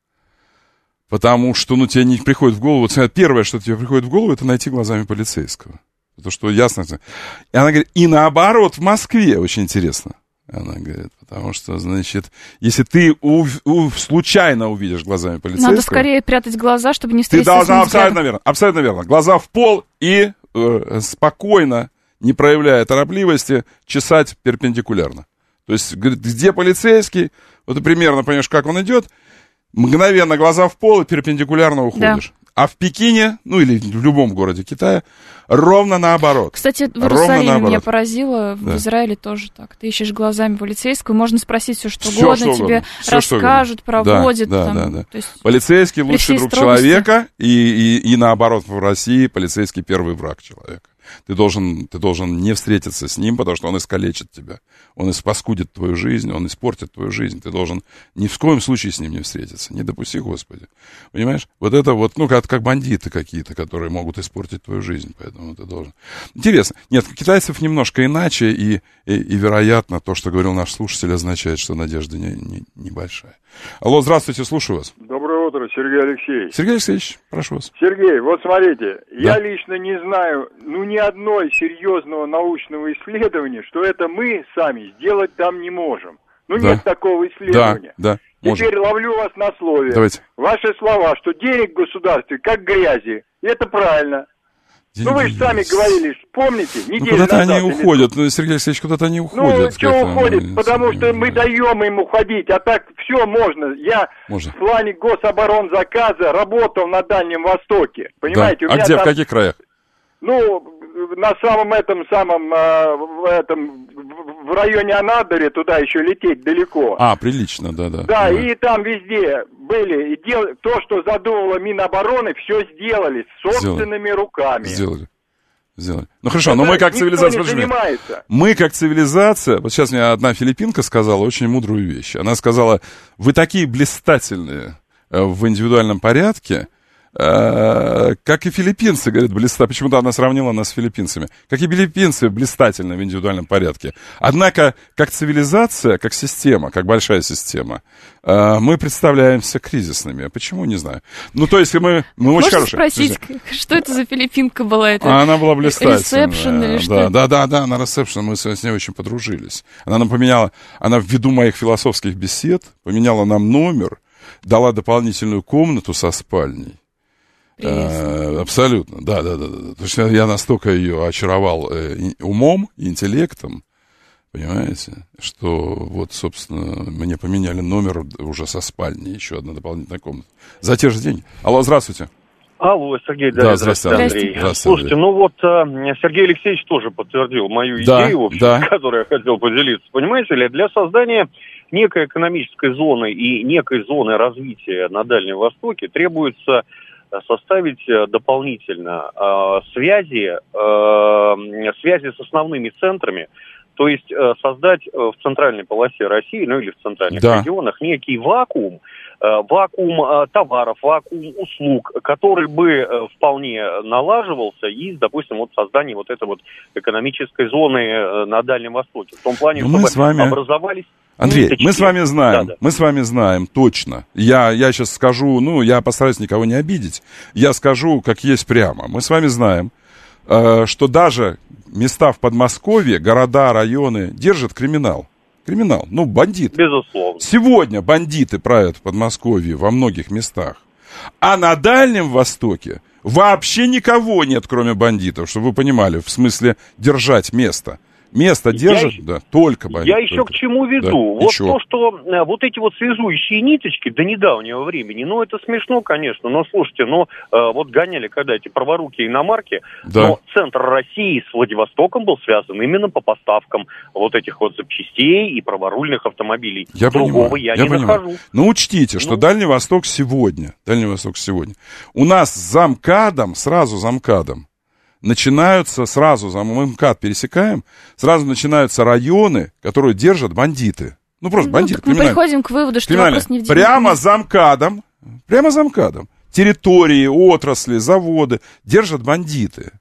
Потому что, ну, тебе не приходит в голову, вот первое, что тебе приходит в голову, это найти глазами полицейского. Потому что ясно. И она говорит, и наоборот, в Москве, очень интересно. Она говорит, потому что, значит, если ты случайно увидишь глазами полицейского... Надо скорее прятать глаза, чтобы не встретиться с ним взглядом. Абсолютно верно. Глаза в пол и спокойно, не проявляя торопливости, чесать перпендикулярно. То есть, говорит, где полицейский, вот ты примерно понимаешь, как он идет, мгновенно глаза в пол и перпендикулярно уходишь. Да. А в Пекине, ну или в любом городе Китая, ровно наоборот. Кстати, в Иерусалиме меня поразило, в Израиле тоже так. Ты ищешь глазами полицейского, можно спросить все, что угодно, тебе расскажут, проводят. Да. Полицейский лучший друг человека, и наоборот, в России полицейский первый враг человека. Ты должен не встретиться с ним, потому что он искалечит тебя. Он испаскудит твою жизнь, он испортит твою жизнь. Ты должен ни в коем случае с ним не встретиться. Не допусти, Господи. Понимаешь? Вот это вот, ну, как бандиты какие-то, которые могут испортить твою жизнь. Поэтому ты должен... Интересно. Нет, у китайцев немножко иначе, и вероятно, то, что говорил наш слушатель, означает, что надежда небольшая. Алло, здравствуйте, слушаю вас. Доброе утро, Сергей Алексеевич. Сергей Алексеевич, прошу вас. Сергей, вот смотрите, я лично не знаю, ни одной серьезного научного исследования, что это мы сами сделать там не можем. Нет такого исследования. Да. Теперь ловлю вас на слове. Давайте. Ваши слова, что денег в государстве как грязи. И это правильно. Вы же сами говорили, помните, неделю назад. Куда-то они уходят, Сергей Алексеевич, куда-то они уходят. Что уходит? Потому что мы даем им уходить, а так все можно. Я в плане гособоронзаказа работал на Дальнем Востоке, понимаете? Да. В каких краях? На в районе Анадыря, туда еще лететь далеко. Прилично, да. Да, и там везде были, и то, что задумывало Минобороны, все сделали собственными руками. Сделали. Ну хорошо, но мы как цивилизация... Мы как цивилизация... Вот сейчас мне одна филиппинка сказала очень мудрую вещь. Она сказала, вы такие блистательные в индивидуальном порядке, как и филиппинцы, говорит, почему-то она сравнила нас с филиппинцами. Как и филиппинцы блистательны в индивидуальном порядке. Однако, как цивилизация, как система, как большая система, мы представляемся кризисными. Почему, не знаю. То есть мы очень хорошие. Можно спросить, что это за филиппинка была? Она была блистательная. Ресепшн или что? Да, на ресепшн. Мы с ней очень подружились. Она ввиду моих философских бесед поменяла нам номер, дала дополнительную комнату со спальней. Абсолютно, да. Потому что я настолько ее очаровал умом, интеллектом, понимаете, что собственно, мне поменяли номер уже со спальней, еще одна дополнительная комната. За те же деньги. Алло, здравствуйте. Алло, Сергей, здравствуйте, Андрей. Слушайте, Сергей Алексеевич тоже подтвердил мою идею, которой я хотел поделиться. Понимаете ли, для создания некой экономической зоны и некой зоны развития на Дальнем Востоке требуется составить дополнительно связи с основными центрами, то есть создать в центральной полосе России, или в центральных регионах, некий вакуум товаров, вакуум услуг, который бы вполне налаживался из, допустим, создания этой экономической зоны на Дальнем Востоке. В том плане, чтобы образовались... Андрей, мы с вами знаем точно. Я сейчас скажу, я постараюсь никого не обидеть. Я скажу, как есть прямо. Мы с вами знаем, что даже места в Подмосковье, города, районы держат криминал. Бандиты. Безусловно. Сегодня бандиты правят в Подмосковье во многих местах. А на Дальнем Востоке вообще никого нет, кроме бандитов, чтобы вы понимали, в смысле держать место. Место держит, только бандит. Я еще к чему веду? То, что эти связующие ниточки до недавнего времени, это смешно, конечно, но слушайте, гоняли когда эти праворукие иномарки, но центр России с Владивостоком был связан именно по поставкам этих запчастей и праворульных автомобилей. Другого я не нахожу. Но учтите, что Дальний Восток сегодня, у нас сразу замкадом, начинаются мы МКАД пересекаем, сразу начинаются районы, которые держат бандиты. Просто бандиты. Мы приходим к выводу, что вопрос не в деньгах. Прямо за МКАДом территории, отрасли, заводы держат бандиты.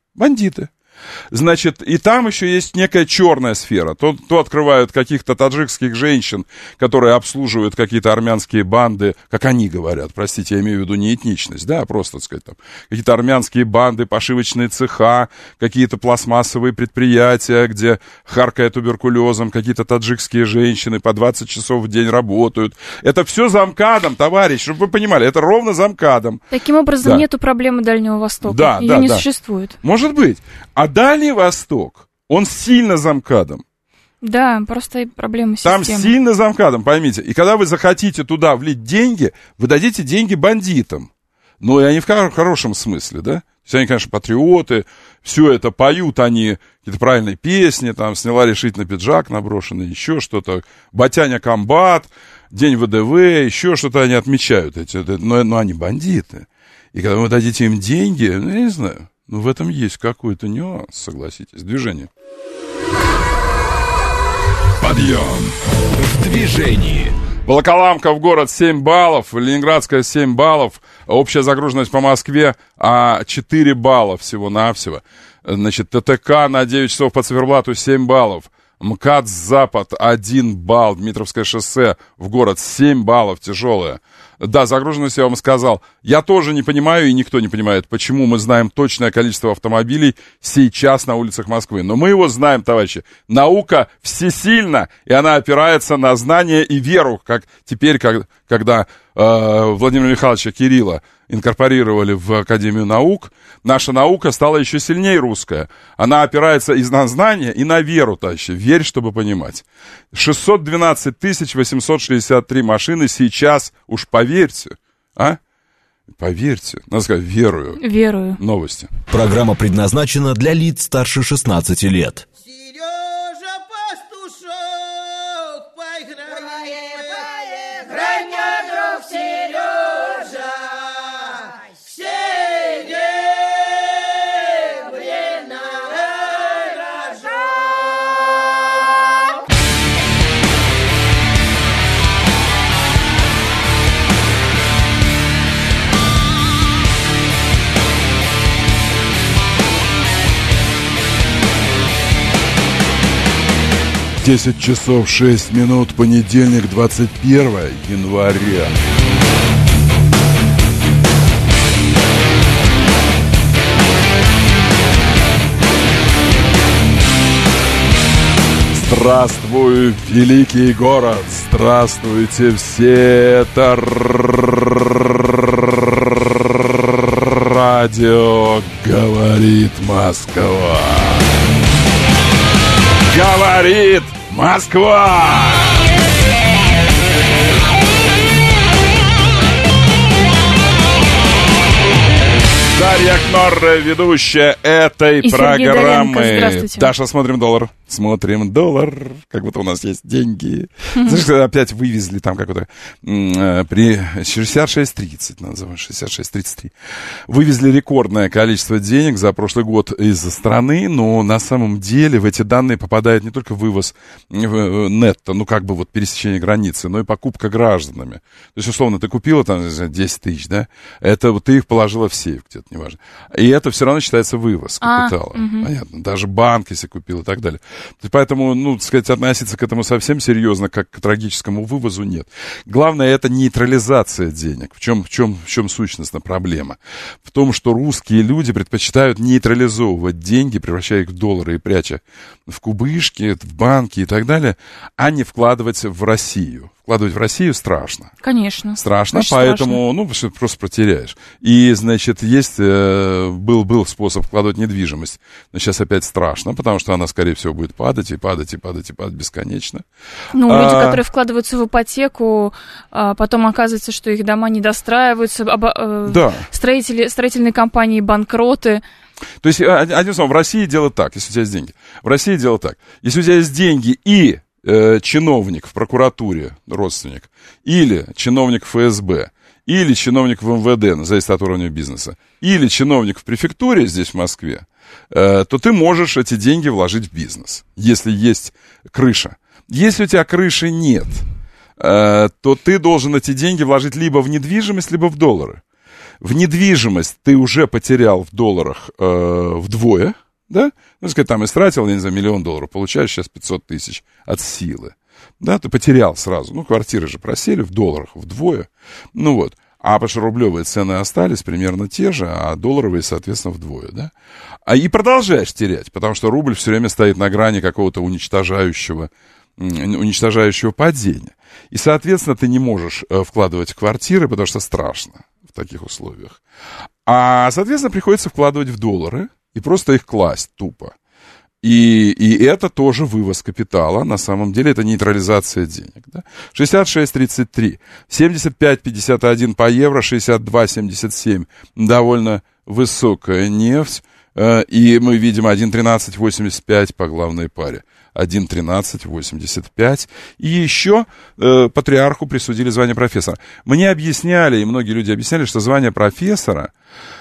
Значит, и там еще есть некая черная сфера. То открывают каких-то таджикских женщин, которые обслуживают какие-то армянские банды, как они говорят, простите, я имею в виду не этничность, а просто, какие-то армянские банды, пошивочные цеха, какие-то пластмассовые предприятия, где харкая туберкулезом, какие-то таджикские женщины по 20 часов в день работают. Это все за МКАДом, товарищ, чтобы вы понимали, это ровно за МКАДом. Таким образом, нету проблемы Дальнего Востока. Ее не существует. Может быть. А Дальний Восток, он сильно за МКАДом. Да, просто проблема системы. Там сильно за МКАДом, поймите. И когда вы захотите туда влить деньги, вы дадите деньги бандитам. И они в хорошем смысле, да? То есть они, конечно, патриоты, все это поют они, какие-то правильные песни, сняла решительно пиджак наброшенный, еще что-то, Батяня комбат, День ВДВ, еще что-то они отмечают. Но они бандиты. И когда вы дадите им деньги, я не знаю, в этом есть какой-то нюанс, согласитесь. Движение. Подъем в движении. Волоколамка в город 7 баллов, Ленинградская 7 баллов, общая загруженность по Москве 4 балла всего-навсего. Значит, ТТК на 9 часов по циферблату 7 баллов. МКАД «Запад» 1 балл, Дмитровское шоссе в город 7 баллов, тяжелое. Да, загруженность я вам сказал. Я тоже не понимаю, и никто не понимает, почему мы знаем точное количество автомобилей сейчас на улицах Москвы. Но мы его знаем, товарищи. Наука всесильна, и она опирается на знания и веру, как теперь, когда Владимира Михайловича Кирилла инкорпорировали в Академию наук, наша наука стала еще сильнее русская. Она опирается и на знания, и на веру, товарищи. Верь, чтобы понимать. 612 863 машины сейчас, уж поверьте, поверьте, надо сказать, верую. Верую. Новости. Программа предназначена для лиц старше 16 лет. Сережа Пастушок, поиграй, грань, друг Сережа, Десять часов 6 минут, понедельник, 21 января. Здравствуй, великий город! Здравствуйте все! Это радио «Говорит Москва». Говорит Москва! Дарья Кнорр, ведущая этой программы. Даша, смотрим доллар. Смотрим доллар. Как будто у нас есть деньги. Знаешь, когда опять вывезли там какой-то при 66.30, назовем 66.33. Вывезли рекордное количество денег за прошлый год из страны, но на самом деле в эти данные попадает не только вывоз нетто, ну как бы вот пересечение границы, но и покупка гражданами. То есть, условно, ты купила там 10 тысяч, да? Это вот ты их положила в сейф где-то, неважно. И это все равно считается вывоз капитала. Понятно. Даже банк, если купил и так далее. Поэтому, ну, так сказать, относиться к этому совсем серьезно, как к трагическому вывозу, нет. Главное, это нейтрализация денег. В чем сущностная проблема? В том, что русские люди предпочитают нейтрализовывать деньги, превращая их в доллары и пряча в кубышки, в банки и так далее, а не вкладывать в Россию. Вкладывать в Россию страшно. Конечно. Страшно, очень поэтому, страшно. Ну, просто потеряешь. И, значит, был способ вкладывать в недвижимость, но сейчас опять страшно, потому что она, скорее всего, будет падать и падать и падать и падать бесконечно. Ну, люди, которые вкладываются в ипотеку, потом оказывается, что их дома не достраиваются, да. Строительные компании банкроты. То есть, одним словом, в России делают так, если у тебя есть деньги. В России делают так. Если у тебя есть деньги и чиновник в прокуратуре, родственник, или чиновник ФСБ, или чиновник в МВД, зависит от уровня бизнеса, или чиновник в префектуре здесь, в Москве, то ты можешь эти деньги вложить в бизнес, если есть крыша. Если у тебя крыши нет, то ты должен эти деньги вложить либо в недвижимость, либо в доллары. В недвижимость ты уже потерял в долларах вдвое, да? Ну, сказать, там истратил, я не знаю, $1 миллион, получаешь сейчас 500 тысяч от силы. Да, ты потерял сразу. Ну, квартиры же просели в долларах вдвое. Ну вот. А потому что рублевые цены остались примерно те же, а долларовые, соответственно, вдвое, да? И продолжаешь терять, потому что рубль все время стоит на грани какого-то уничтожающего падения. И, соответственно, ты не можешь вкладывать в квартиры, потому что страшно в таких условиях. А, соответственно, приходится вкладывать в доллары и просто их класть тупо. И это тоже вывоз капитала, на самом деле это нейтрализация денег. Да? 66.33, 75.51 по евро, 62.77 довольно высокая нефть. И мы видим 1.13.85 по главной паре. 1.13.85. И еще патриарху присудили звание профессора. Мне объясняли, и многие люди объясняли, что звание профессора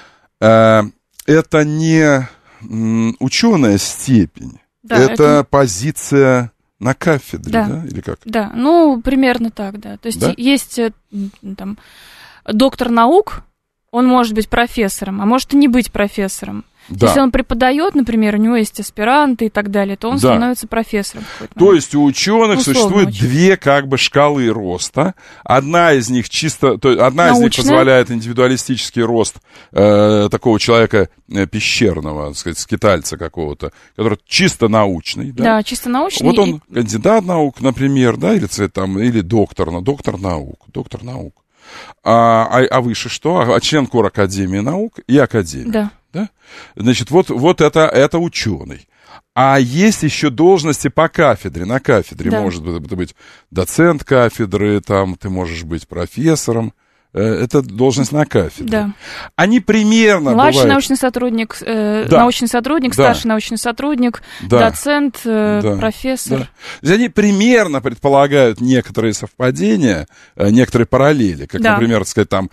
это не ученая степень, да, это позиция на кафедре, да? Или как? Да, ну, примерно так, да. То есть есть там доктор наук, он может быть профессором, а может и не быть профессором. Да. Если он преподает, например, у него есть аспиранты и так далее, то он становится профессором. То есть у ученых существует две как бы шкалы роста. Одна из них одна из них позволяет индивидуалистический рост такого человека пещерного, так сказать, скитальца какого-то, который чисто научный. Да, чисто научный. Вот он кандидат наук, например, да, или доктор наук. А выше что? Член Коракадемии наук и академик. Да? Значит, вот это ученый. А есть еще должности по кафедре. На кафедре может быть доцент кафедры, там ты можешь быть профессором. Это должность на кафедре. Да. Они примерно младший научный сотрудник, научный сотрудник, старший научный сотрудник, доцент, профессор. Да. Они примерно предполагают некоторые совпадения, некоторые параллели, как, например,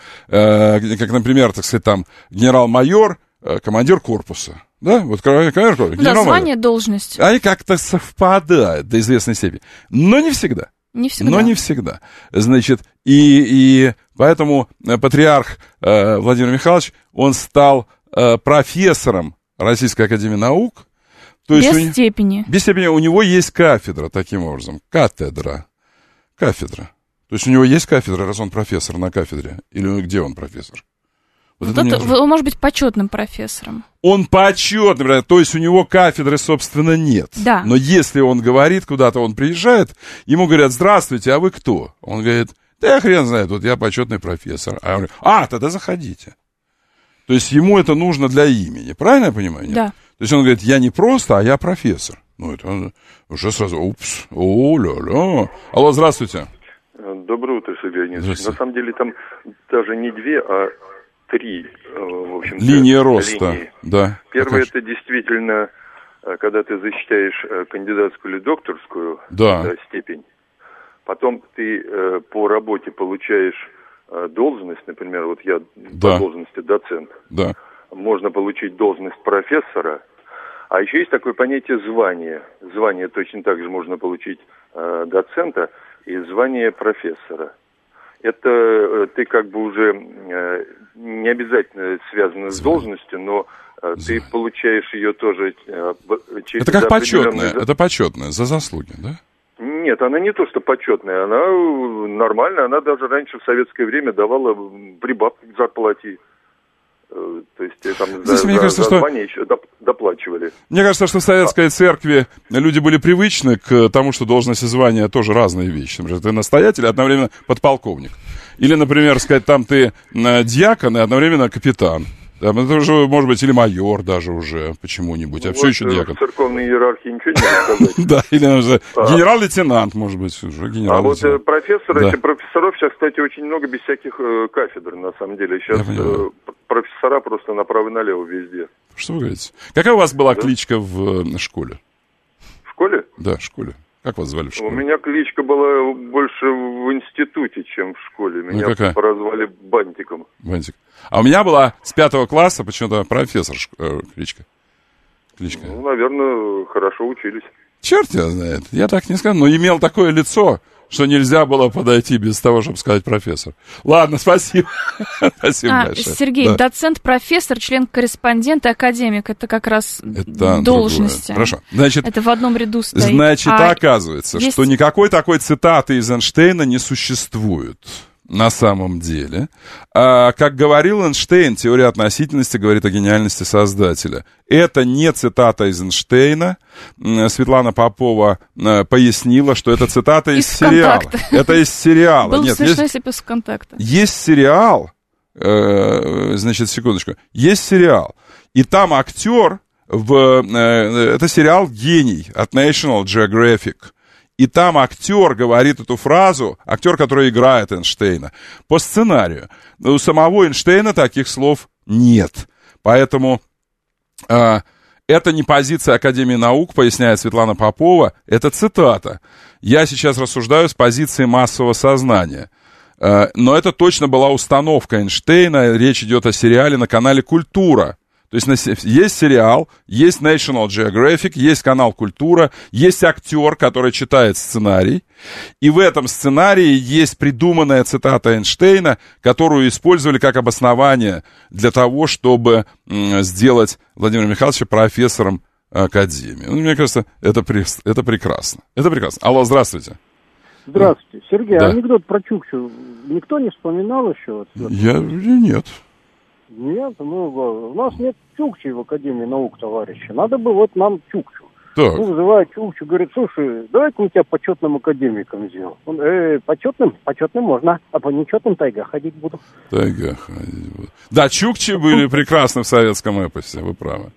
так сказать, там генерал-майор, командир корпуса. Да, вот звание, должность. Они как-то совпадают до известной степени, но не всегда. Но не всегда. Значит, и поэтому патриарх Владимир Михайлович, он стал профессором Российской академии наук. То есть без степени. Без степени. У него есть кафедра, таким образом. Кафедра. То есть у него есть кафедра, раз он профессор на кафедре. Или где он профессор? Он может быть почетным профессором. Он почетный, то есть у него кафедры, собственно, нет. Да. Но если он говорит, куда-то он приезжает, ему говорят: здравствуйте, а вы кто? Он говорит: да я хрен знает, вот я почетный профессор. А он говорит: тогда заходите. То есть ему это нужно для имени, правильно я понимаю? Нет? Да. То есть он говорит: я не просто, а я профессор. Ну, это уже сразу, ля-ля. Алло, здравствуйте. Доброе утро, Сергей Леонидович. На самом деле там даже не две, а 3, в общем-то, линии роста. Линии. Да. Первое, это действительно, когда ты защищаешь кандидатскую или докторскую степень, потом ты по работе получаешь должность, например, вот я по должности доцент, можно получить должность профессора, а еще есть такое понятие звание. Звание точно так же можно получить доцента и звание профессора. Это ты как бы уже не обязательно связано с должностью, но ты получаешь ее тоже через... Это как почетное, это почетное, за заслуги, да? Нет, она не то, что почетная, она нормальная, она даже раньше в советское время давала прибавки к зарплате. То есть там за звание еще доплачивали. Мне кажется, что в советской церкви люди были привычны к тому, что должность и звание тоже разные вещи. Например, ты настоятель, одновременно подполковник. Или, например, сказать, там ты диакон и одновременно капитан. Там это уже, может быть, или майор даже уже почему-нибудь, а все еще диакон. В церковной иерархии ничего не могу сказать. Да, или уже генерал-лейтенант, может быть, уже генерал-лейтенант. А вот профессоров сейчас, кстати, очень много без всяких кафедр, на самом деле. Сейчас профессора просто направо и налево везде. Что вы говорите? Какая у вас была кличка в школе? В школе? Да, в школе. Как вас звали в школе? У меня кличка была больше в институте, чем в школе. Меня прозвали Бантиком. Бантик. А у меня была с 5 класса почему-то профессор кличка. Ну, наверное, хорошо учились. Черт его знает. Я так не скажу, но имел такое лицо, что нельзя было подойти без того, чтобы сказать профессор. Ладно, спасибо. Спасибо большое. Сергей, доцент, профессор, член-корреспондент и академик. Это как раз должности. Хорошо. Значит, это в одном ряду стоит. Значит, оказывается, что никакой такой цитаты из Эйнштейна не существует. На самом деле. Как говорил Эйнштейн, теория относительности говорит о гениальности создателя. Это не цитата из Эйнштейна. Светлана Попова пояснила, что это цитата из сериала. Это из сериала. Было бы смешно, если бы из «Контакта». Есть сериал, значит, секундочку. Есть сериал, и там актер, это сериал «Гений» от National Geographic. И там актер говорит эту фразу, актер, который играет Эйнштейна, по сценарию. Но у самого Эйнштейна таких слов нет. Поэтому это не позиция Академии наук, поясняет Светлана Попова, это цитата. Я сейчас рассуждаю с позиции массового сознания. Но это точно была установка Эйнштейна, речь идет о сериале на канале «Культура». То есть есть сериал, есть National Geographic, есть канал «Культура», есть актер, который читает сценарий, и в этом сценарии есть придуманная цитата Эйнштейна, которую использовали как обоснование для того, чтобы сделать Владимира Михайловича профессором академии. Мне кажется, это прекрасно. Это прекрасно. Алло, здравствуйте. Здравствуйте. Сергей, да. Анекдот про Чукчу никто не вспоминал еще? Нет. Нет, у нас нет Чукчи в Академии наук, товарищи. Надо бы вот нам Чукчу. Так. Вызывает Чукчу, говорит, слушай, давайте мы тебя почетным академиком сделаем. Он, почетным можно, а по нечетным тайга ходить буду. Да, Чукчи были прекрасны в советском эпосе, вы правы.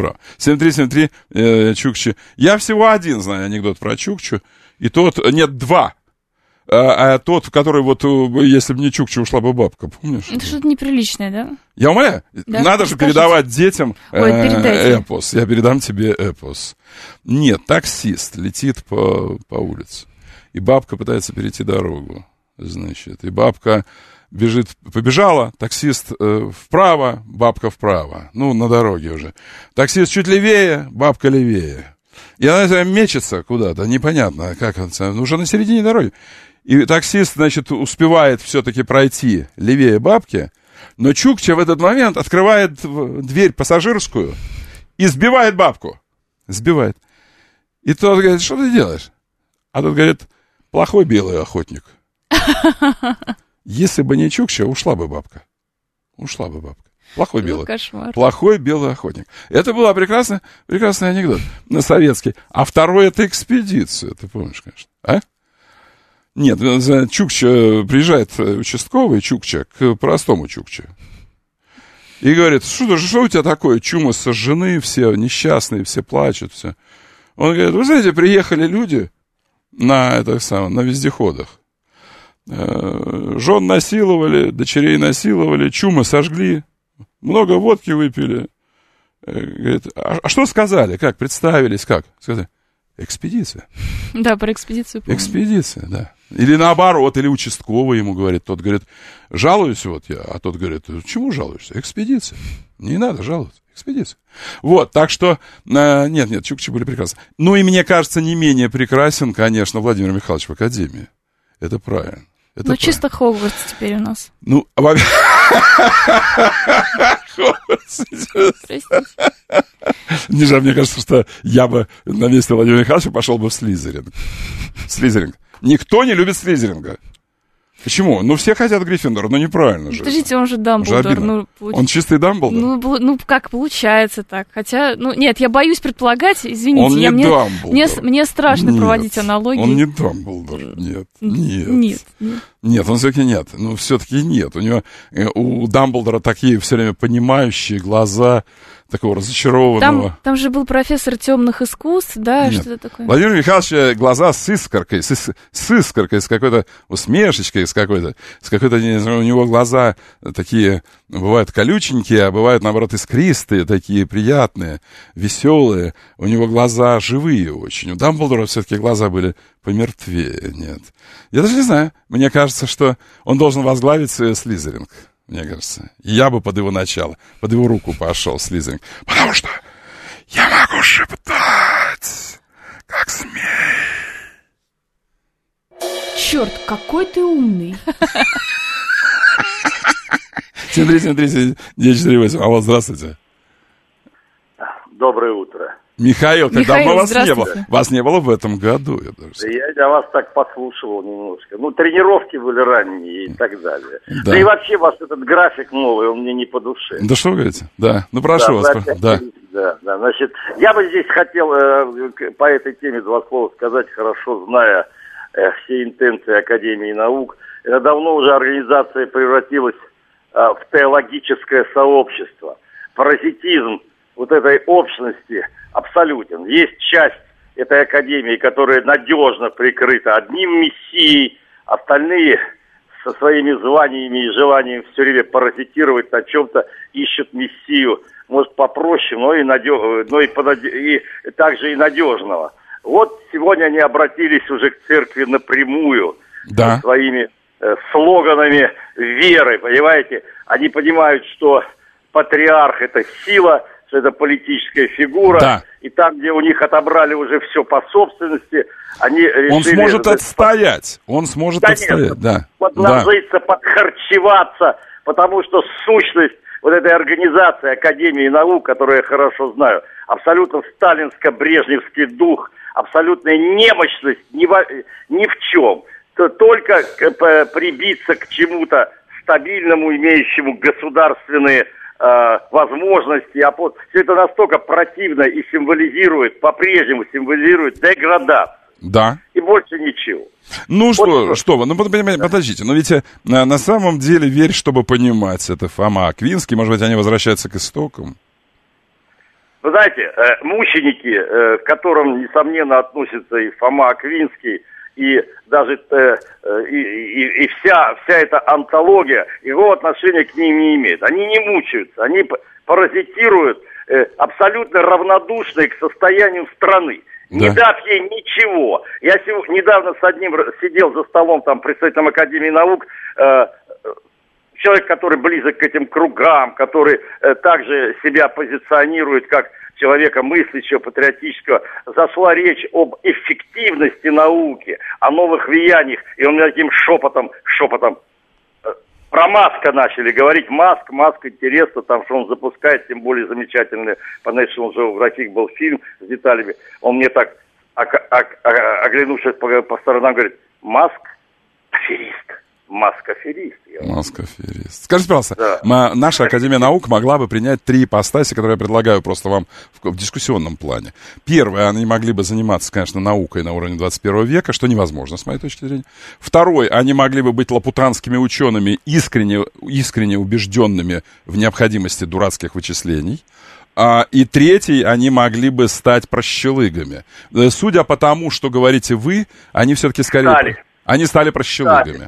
7373 Чукчи. Я всего один знаю анекдот про Чукчу, и два. А тот, который вот, если бы не Чукча, ушла бы бабка, помнишь? Это что-то неприличное, да? Я умоляю, да, надо же передавать детям эпос. Я передам тебе эпос. Нет, таксист летит по улице, и бабка пытается перейти дорогу, значит, и бабка побежала, таксист вправо, бабка вправо, на дороге уже. Таксист чуть левее, бабка левее. И она мечется куда-то, непонятно, как это, уже на середине дороги. И таксист, значит, успевает все-таки пройти левее бабки, но Чукча в этот момент открывает дверь пассажирскую и сбивает бабку. Сбивает. И тот говорит, что ты делаешь? А тот говорит, плохой белый охотник. Если бы не Чукча, ушла бы бабка. Плохой белый охотник. Это был прекрасный анекдот на советский. А второй — это экспедиция. Ты помнишь, конечно. А? Нет, Чукча, приезжает участковый Чукча к простому Чукче. И говорит, что у тебя такое? Чума сожжены, все несчастные, все плачут, все. Он говорит, вы знаете, приехали люди на вездеходах. Жен насиловали, дочерей насиловали, чумы сожгли. Много водки выпили. Говорит, а что сказали? Как? Представились? Как? Сказали, экспедиция. Да, про экспедицию помню. Экспедиция, да. Или наоборот, или участковый ему говорит. Тот говорит, жалуюсь вот я. А тот говорит, чему жалуешься? Экспедиция. Не надо жаловаться. Экспедиция. Вот, так что, нет, Чукчи были прекрасны. Ну и мне кажется, не менее прекрасен, конечно, Владимир Михайлович в Академии. Это правильно. Чисто Хогвартс теперь у нас. Ниже, мне кажется, что я бы на месте Владимира Михайловича пошел бы в Слизеринг. Никто не любит Слизеринга. Почему? Все хотят Гриффиндора, но неправильно же. Подождите, он же Дамблдор. Он чистый Дамблдор? Как получается так? Хотя, нет, я боюсь предполагать, извините. Он не Дамблдор. Мне страшно проводить аналогии. Он не Дамблдор, нет, он все-таки нет. Все-таки нет. У Дамблдора такие все время понимающие глаза, такого разочарованного. Там же был профессор темных искусств, да, нет. Что-то такое. Владимир Михайлович глаза с искоркой, с какой-то усмешечкой, с какой-то, не знаю, у него глаза такие, бывают колюченькие, а бывают, наоборот, искристые, такие приятные, веселые. У него глаза живые очень. У Дамблдора все-таки глаза были помертвее, нет. Я даже не знаю. Мне кажется, что он должен возглавить Слизеринг. Мне кажется. Я бы под его начало, под его руку пошел Слизеринг. Потому что я могу шептать, как змей. Черт, какой ты умный. 7373948. Алло, здравствуйте. Доброе утро. Михаил, когда вас не было? Вас не было в этом году, я даже сказал. Я вас так послушивал немножко. Тренировки были ранние и так далее. Да и вообще вас этот график новый, он мне не по душе. Да что вы говорите? Да, прошу вас. Да, значит, я бы здесь хотел по этой теме два слова сказать, хорошо зная все интенции Академии наук. Давно уже организация превратилась в теологическое сообщество. Паразитизм вот этой общности абсолютен. Есть часть этой академии, которая надежно прикрыта одним мессией, остальные со своими званиями и желанием все время паразитировать на чем-то ищут мессию, может, попроще, но и также и надежного. Вот сегодня они обратились уже к церкви напрямую, да, своими слоганами веры, понимаете? Они понимают, что патриарх – это сила, что это политическая фигура. Да. И там, где у них отобрали уже все по собственности, они решили... Он сможет отстоять. Он сможет отстоять, да. Подложиться, подхарчеваться, потому что сущность вот этой организации Академии наук, которую я хорошо знаю, абсолютно сталинско-брежневский дух, абсолютная немощность ни в чем. Только прибиться к чему-то стабильному, имеющему государственные возможности. А все это настолько противно и по-прежнему символизирует деградацию. Да. И больше ничего. Ну вот что вы, подождите, но ведь на самом деле, верь, чтобы понимать, это Фома Аквинский, может быть, они возвращаются к истокам? Вы знаете, мученики, к которым, несомненно, относится и Фома Аквинский, и даже и вся эта антология, его отношения к ним не имеет. Они не мучаются, они паразитируют, абсолютно равнодушные к состоянию страны. Да. Не дав ей ничего. Я недавно с одним сидел за столом там представителем Академии наук, человек, который близок к этим кругам, который также себя позиционирует как человека мыслящего, патриотического. Зашла речь об эффективности науки, о новых влияниях, и он мне таким шепотом про Маска начали говорить. Маск интересно, там, что он запускает, тем более замечательный по National Geographic был фильм с деталями. Он мне так, оглянувшись по сторонам, говорит: Маск аферист. Маск аферист. Маск аферист. Скажите, пожалуйста, наша Академия наук могла бы принять 3 ипостаси, которые я предлагаю просто вам в дискуссионном плане. Первое, они могли бы заниматься, конечно, наукой на уровне 21 века, что невозможно, с моей точки зрения. Второе, они могли бы быть лапутанскими учеными, искренне убежденными в необходимости дурацких вычислений. И третий, они могли бы стать прощелыгами. Судя по тому, что говорите вы, они все-таки скорее... Они стали прощелыгами.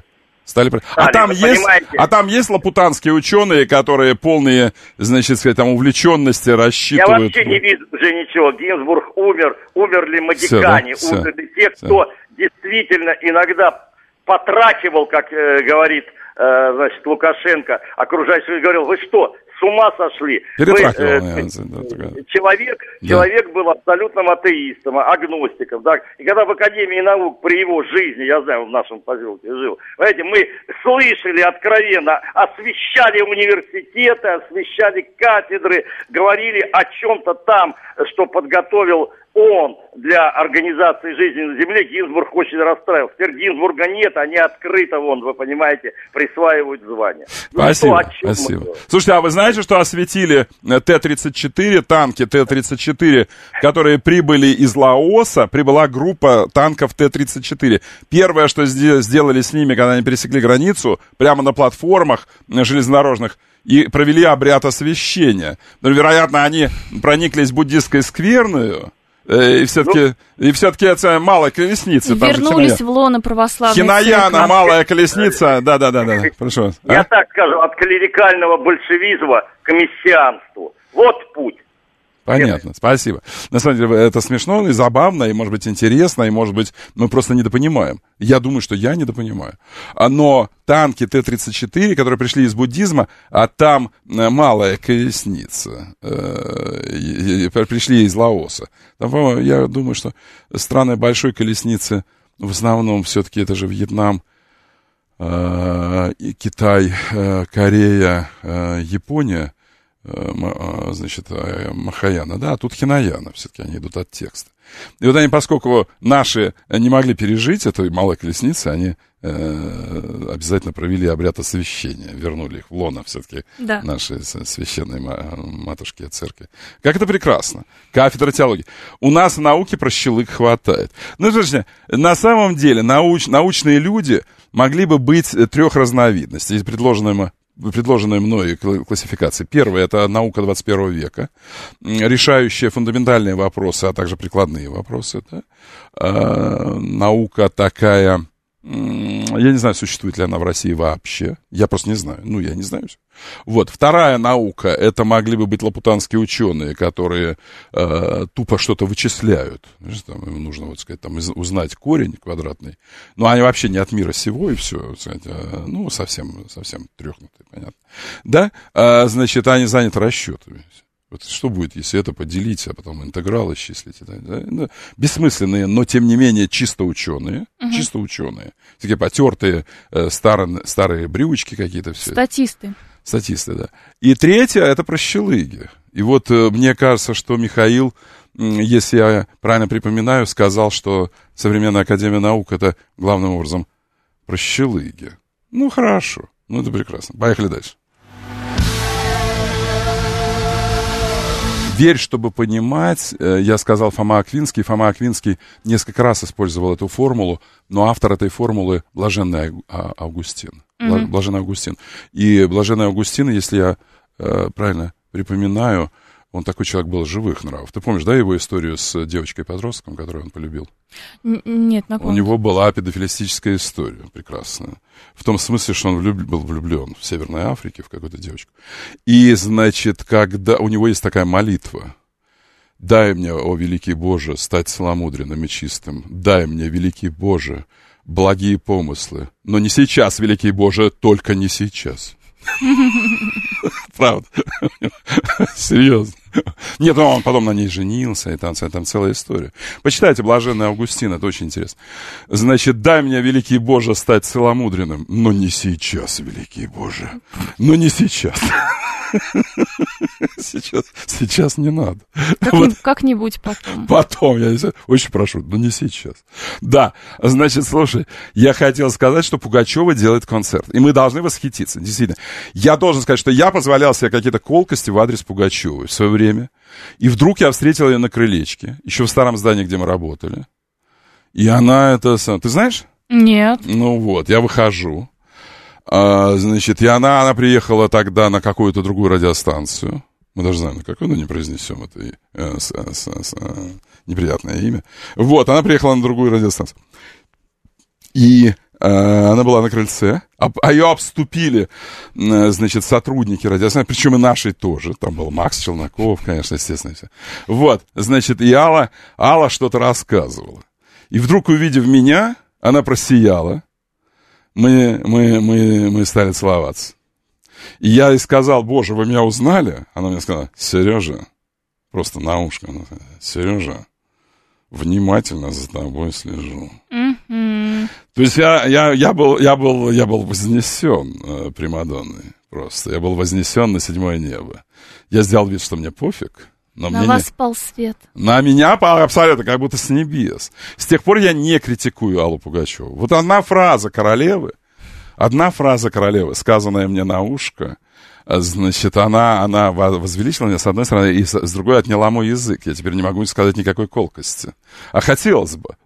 Там есть лапутанские ученые, которые полные, значит, там увлеченности рассчитывают. Я вообще не вижу уже ничего. Гинзбург умерли магикане, умерли те, кто действительно иногда потрачивал, как говорит, значит, Лукашенко, окружающий говорил: вы что, с ума сошли? Человек был абсолютным атеистом, агностиком. Да? И когда в Академии наук при его жизни, я знаю, в нашем поселке жил, знаете, мы слышали откровенно, освещали университеты, освещали кафедры, говорили о чем-то там, что подготовил он для организации жизни на Земле. Гинзбург очень расстраивался. Теперь Гинзбурга нет, они открыто, вы понимаете, присваивают звания. Спасибо. Слушайте, а вы знаете, что осветили Т-34, танки Т-34, которые прибыли из Лаоса, прибыла группа танков Т-34. Первое, что сделали с ними, когда они пересекли границу, прямо на платформах железнодорожных, и провели обряд освящения. Но, вероятно, они прониклись в буддистской скверную, и все-таки это малая колесница. Вернулись в лоно православной Хинаяна, малая колесница. Да. Прошу. Я так скажу, от клерикального большевизма к мессианству. Вот путь. Понятно, спасибо. На самом деле это смешно и забавно, и, может быть, интересно, и, может быть, мы просто недопонимаем. Я думаю, что я недопонимаю. Но танки Т-34, которые пришли из буддизма, а там малая колесница, пришли из Лаоса. Там, по-моему, я думаю, что страны большой колесницы в основном все-таки это же Вьетнам, Китай, Корея, Япония. Значит, Махаяна, да, а тут Хинаяна, все-таки они идут от текста. И вот они, поскольку наши не могли пережить этой малой колесницы, они обязательно провели обряд освящения, вернули их в лоно все-таки нашей священной матушки церкви. Как это прекрасно. Кафедра теологии. У нас в науке прощелык хватает. Ну, слушайте, на самом деле научные люди могли бы быть 3 разновидностей, предложенной мной классификации. Первое — это наука 21 века, решающая фундаментальные вопросы, а также прикладные вопросы. Да? Наука такая Я не знаю, существует ли она в России вообще. Я просто не знаю. Я не знаю. Вот. Вторая наука, это могли бы быть лапутанские ученые, которые тупо что-то вычисляют. Там, им нужно, вот сказать, там, узнать корень квадратный. Но они вообще не от мира сего, и все. Совсем трехнутые, понятно. Да? Значит, они заняты расчетами. Вот что будет, если это поделить, а потом интеграл исчислить? Да? Бессмысленные, но тем не менее чисто ученые. Чисто ученые. Такие потертые старые брючки какие-то все. Статисты, да. И третье, это прощелыги. И вот мне кажется, что Михаил, если я правильно припоминаю, сказал, что современная академия наук это главным образом прощелыги. Хорошо. Это прекрасно. Поехали дальше. «Верь, чтобы понимать», я сказал Фома Аквинский. Фома Аквинский несколько раз использовал эту формулу, но автор этой формулы — Блаженный Августин. Блаженный Августин. И Блаженный Августин, если я правильно припоминаю, он такой человек был живых нравов. Ты помнишь, да, его историю с девочкой-подростком, которую он полюбил? Нет, у него была педофилистическая история прекрасная. В том смысле, что он был влюблен в Северной Африке в какую-то девочку. И, значит, когда у него есть такая молитва: «Дай мне, о великий Боже, стать целомудренным и чистым. Дай мне, великий Боже, благие помыслы. Но не сейчас, великий Боже, только не сейчас». Правда. Серьезно. Нет, он потом на ней женился, и там целая история. Почитайте «Блаженный Августин», это очень интересно. Значит, дай мне, великий Боже, стать целомудренным, но не сейчас, великий Боже. Но не сейчас. Сейчас не надо. Как-нибудь потом. Потом, я очень прошу, но не сейчас. Да, значит, слушай, я хотел сказать, что Пугачева делает концерт. И мы должны восхититься, действительно. Я должен сказать, что я позволял себе какие-то колкости в адрес Пугачевой в свое время. И вдруг я встретил ее на крылечке, еще в старом здании, где мы работали. И она это... Ты знаешь? Нет. Я выхожу. Значит, и она приехала тогда на какую-то другую радиостанцию. Мы даже знаем, на какую, но не произнесем это неприятное имя. Вот, она приехала на другую радиостанцию. И она была на крыльце, а ее обступили, значит, сотрудники радиостанции, причем и нашей тоже. Там был Макс Челноков, конечно, естественно, все. Вот, значит, и Алла что-то рассказывала. И вдруг, увидев меня, она просияла. Мы стали целоваться. И я ей сказал: «Боже, вы меня узнали?» Она мне сказала: «Сережа», просто на ушко, «Сережа, внимательно за тобой слежу». То есть я был вознесен примадонной просто. Я был вознесен на 7-е небо. Я сделал вид, что мне пофиг. Но на вас спал свет. На меня пал абсолютно, как будто с небес. С тех пор я не критикую Аллу Пугачеву. Вот одна фраза королевы, сказанная мне на ушко, значит, она возвеличила меня с одной стороны, и с другой отняла мой язык. Я теперь не могу сказать никакой колкости. А хотелось бы.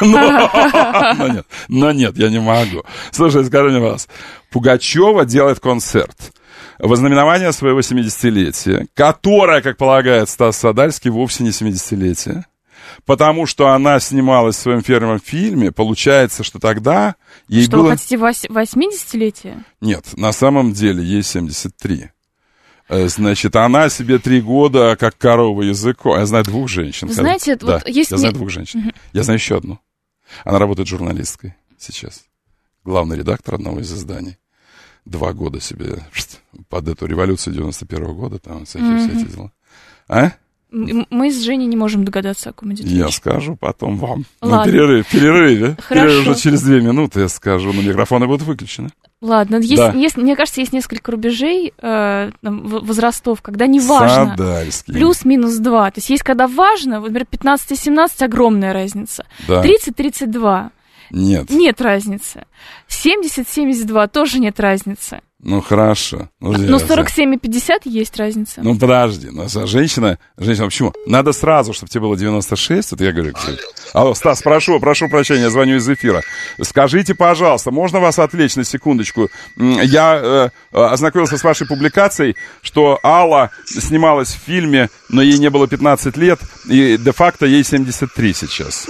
Но нет, я не могу. Слушай, скажи мне, вас, Пугачева делает концерт в ознаменование своего 70-летия, которое, как полагает Стас Садальский, вовсе не 70-летие, потому что она снималась в своем первом фильме. Получается, что тогда ей было... Что, вы хотите 80-летие? Нет, на самом деле ей 73. Значит, она себе 3 года как корова языком. Я знаю 2 женщин. Вы знаете, да, вот есть... Я знаю 2 женщин. Я знаю еще одну. Она работает журналисткой сейчас. Главный редактор одного из изданий. 2 года себе под эту революцию 91-го года, там всякие все эти дела. А? Мы с Женей не можем догадаться, о ком идет речь. Я скажу потом вам. На перерыве. Перерыв уже через 2 минуты я скажу, но микрофоны будут выключены. Ладно, мне кажется, есть несколько рубежей возрастов, когда не важно. Садальский. Плюс-минус 2. То есть когда важно, вот, например, 15-17 огромная разница. Да. 30-32. Нет. Нет разницы. 70-72 тоже нет разницы. Ну, хорошо. Но 47 и 50 есть разница. Ну, подожди. Женщина, почему? Надо сразу, чтобы тебе было 96. Вот я говорю к тебе. Алло, Стас, прошу прощения, я звоню из эфира. Скажите, пожалуйста, можно вас отвлечь на секундочку? Я ознакомился с вашей публикацией, что Алла снималась в фильме, но ей не было 15 лет, и де-факто ей 73 сейчас.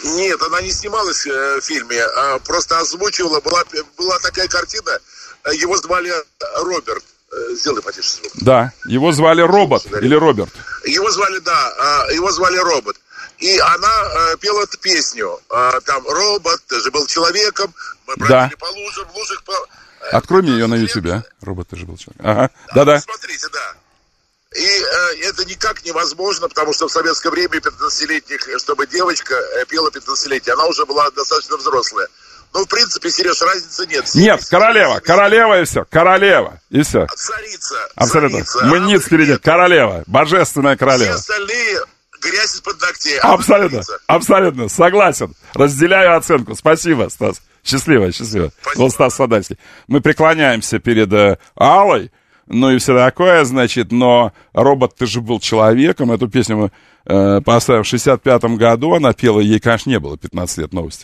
Нет, она не снималась в фильме, а просто озвучивала. Была такая картина, его звали Роберт. Сделай потише звук. Да, его звали Робот или Роберт. Его звали Робот. И она пела эту песню. Там, Робот, ты же был человеком, мы бродили по лужам, в лужах... Открой мне ее на Ютубе, а? Робот, ты же был человеком. Ага, да-да. Смотрите, да. И это никак невозможно, потому что в советское время 15-летних, чтобы девочка пела 15-летие, она уже была достаточно взрослая. Ну, в принципе, Сереж, разницы нет. Нет, королева и все, королева, и все. Царица. Абсолютно. Царица. Мы ниц впереди, королева, божественная королева. Все остальные грязь из-под ногтей. Абсолютно, согласен. Разделяю оценку. Спасибо, Стас. Счастливо. Вот Стас Садальский. Мы преклоняемся перед Аллой, ну и все такое, значит, но «Робот, ты же был человеком», эту песню мы поставили в 65-м году, она пела, ей, конечно, не было 15 лет, новости.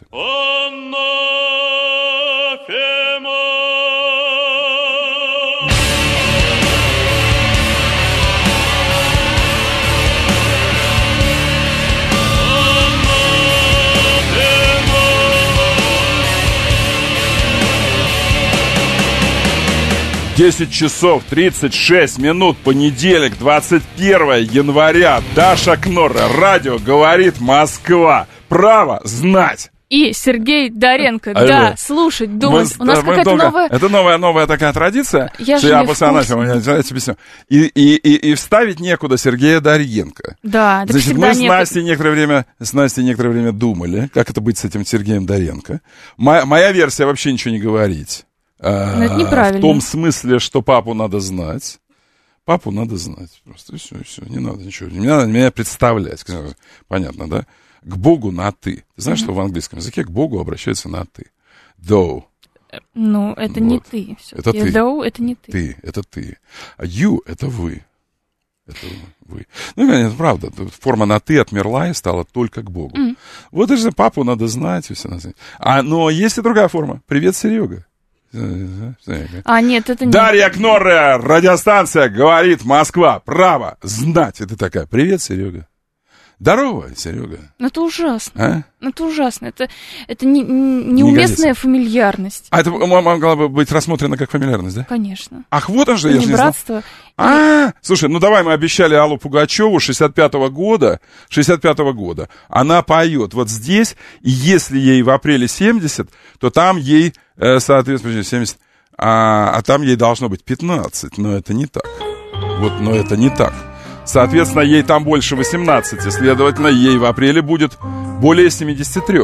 10 часов 36 минут, понедельник, 21 января. Даша Кнорра, радио «Говорит Москва». Право знать. И Сергей Доренко, да, слушать, думать. У нас какая-то новая... Это новая такая традиция, я что я после анафемы и вставить некуда Сергея Доренко. Да, это значит, всегда мы с Настей некоторое время думали, как это быть с этим Сергеем Доренко. Моя версия вообще ничего не говорить. Но это неправильно. В том смысле, что папу надо знать. Папу надо знать. Просто все, не надо ничего. Не надо меня представлять. Понятно, да? К Богу на «ты». Ты знаешь, что в английском языке к Богу обращаются на «ты». Though. Ну, это не ты. Это ты. Though, это не ты. Ты, это ты. А you — это вы. Это вы. Ну, это правда. Форма на «ты» отмерла и стала только к Богу. Вот это же папу надо знать. И все надо знать. Но есть и другая форма. Привет, Серега. Нет, это не... Дарья Кнорра, радиостанция «Говорит Москва». Право знать. Это такая. Привет, Серега. Здорово, Серега. Это ужасно. Это ужасно. Это неуместная фамильярность. А это могла бы быть рассмотрена как фамильярность, да? Конечно. Ах, вот он же, я же не братство. Слушай, ну давай мы обещали Аллу Пугачеву 65-го года. Она поет вот здесь, и если ей в апреле 70, то там ей, соответственно, 70, а там ей должно быть 15. Но это не так. Но это не так. Соответственно, ей там больше 18, следовательно, ей в апреле будет более 73.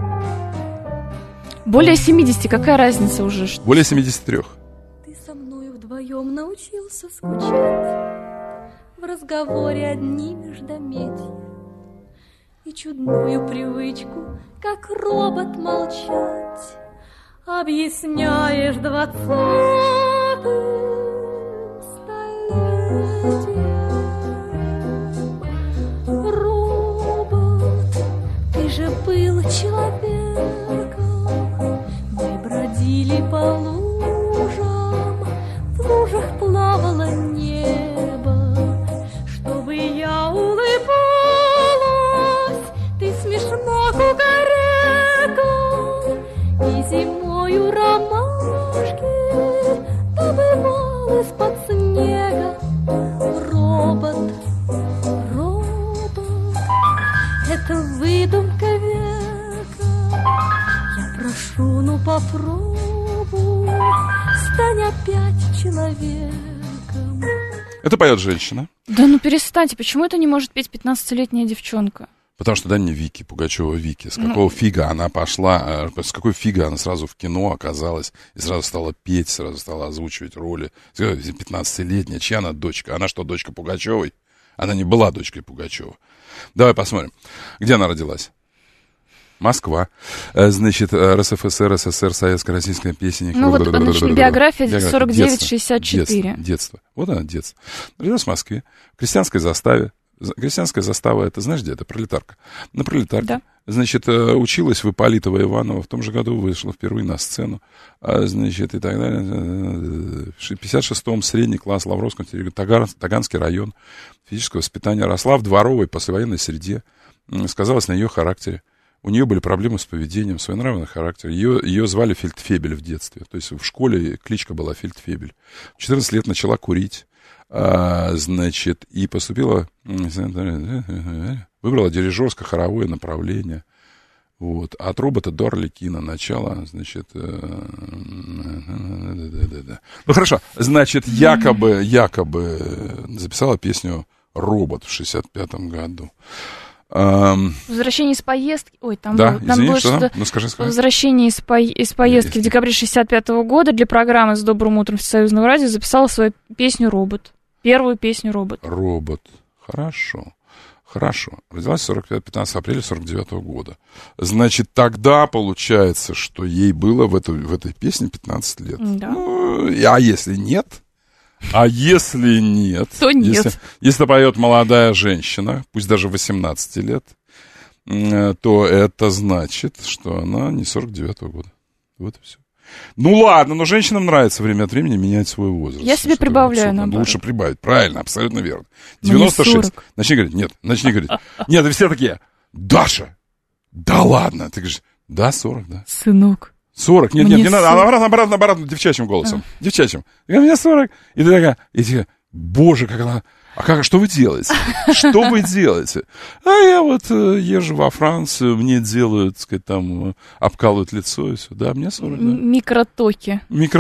Более 70, какая разница уже? Более 73. Ты со мной вдвоем научился скучать, в разговоре одни междометия, и чудную привычку, как робот, молчать, объясняешь 20-м столетием. Ты же был человеком, мы бродили по лужам, в лужах плавало небо, чтобы я улыбалась, ты смешно кукарекал, и зимою ромашки добывал из-под снега. Робот, это выдумка века. Я прошу, ну попробуй, стань опять человеком. Это поет женщина. Да ну перестаньте, почему это не может петь 15-летняя девчонка? Потому что, да, не Вики, Пугачева Вики. С какого фига она пошла, с какой фига она сразу в кино оказалась, и сразу стала петь, сразу стала озвучивать роли. 15-летняя, чья она дочка? Она что, дочка Пугачевой? Она не была дочкой Пугачева. Давай посмотрим, где она родилась. Москва. Значит, РСФСР, СССР, Советская, Российская песня. Ну вот биография 49-64. Детство. Вот она, детство. Родилась в Москве, в крестьянской заставе. Крестьянская застава, это знаешь где? Это Пролетарка. На Пролетарке. Да. Значит, училась в Ипполитово Иваново. В том же году вышла впервые на сцену. Значит, и так далее. В 56-м средний класс Лавровского, Таганский район. Физическое воспитание. Росла в дворовой послевоенной среде. Сказалось на ее характере. у нее были проблемы с поведением, своенравный характер. Ее звали Фельдфебель в детстве. То есть в школе кличка была Фельдфебель. В 14 лет начала курить, значит, и поступила, выбрала дирижерско-хоровое направление. Вот. От робота до Арлекина начало, значит... Ну, хорошо. Значит, якобы записала песню «Робот» в 65-м году. Возвращение из поездки... Ой, там да, было, там извини, было что-то... Ну, скажи. Возвращение из поездки в декабре 65-го года для программы «С добрым утром» Всесоюзного радио записала свою песню «Робот». Первую песню «Робот». «Робот». Хорошо. Родилась 15 апреля 49-го года. Значит, тогда получается, что ей было в этой песне 15 лет. Да. Ну, а если нет? То нет. Если поет молодая женщина, пусть даже 18 лет, то это значит, что она не 49-го года. Вот и все. Ну ладно, но женщинам нравится время от времени менять свой возраст. Я себе прибавляю, наоборот. Лучше прибавить, правильно, абсолютно верно. 96. Начни говорить. Нет, и все такие: Даша, да ладно. Ты говоришь: да, 40, да. Сынок. 40, нет, не надо, обратно, девчачьим голосом. Девчачьим. Мне 40. И ты такая, боже, как она... что вы делаете? Что вы делаете? А я вот езжу во Францию, мне делают, так сказать, там, обкалывают лицо и все. Да, мне 40, да. Микротоки.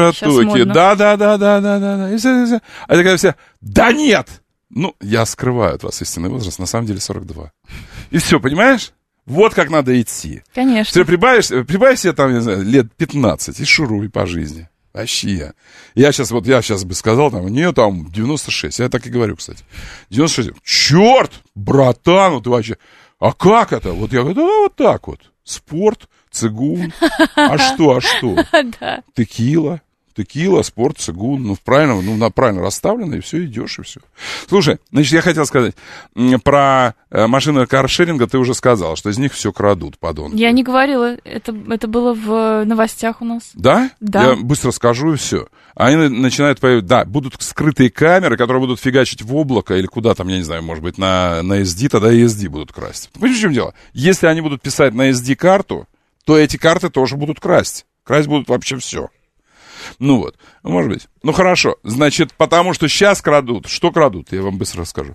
Да. И все. А такая вся: да нет! Ну, я скрываю от вас истинный возраст, на самом деле 42. И все, понимаешь? Вот как надо идти. Конечно. Ты прибавишь себе там, не знаю, лет 15 и шуруй по жизни. Вообще. Я сейчас бы сказал, там, нет, там, 96. Я так и говорю, кстати. 96. Черт, братан, ты вообще... А как это? Вот я говорю: да, вот так вот. Спорт, цигун. А что? Да. Текила, спорт, цигун. Ну, правильно расставлено, и все, идешь, и все. Слушай, значит, я хотел сказать, про машины каршеринга ты уже сказал, что из них все крадут, подонки. Я не говорила, это было в новостях у нас. Да? Да. Я быстро скажу, и все. Они начинают появляться, да, будут скрытые камеры, которые будут фигачить в облако, или куда там, я не знаю, может быть, на SD, тогда и SD будут красть. Понимаете, в чем дело? Если они будут писать на SD-карту, то эти карты тоже будут красть. Красть будут вообще все. Ну вот, может быть. Ну хорошо, значит, потому что сейчас крадут. Что крадут, я вам быстро расскажу.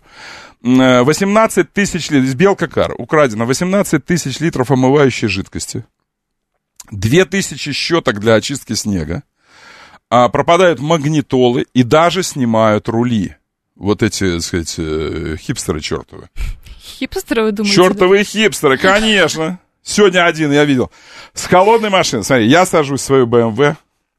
18 тысяч литров, из Белка.Кар украдено 18 тысяч литров омывающей жидкости, 2000 щеток для очистки снега, пропадают магнитолы и даже снимают рули. Вот эти, так сказать, хипстеры чертовы. Хипстеры, вы думаете? Чертовые хипстеры, конечно. Сегодня один я видел. С холодной машины, смотри, я сажусь в свою BMW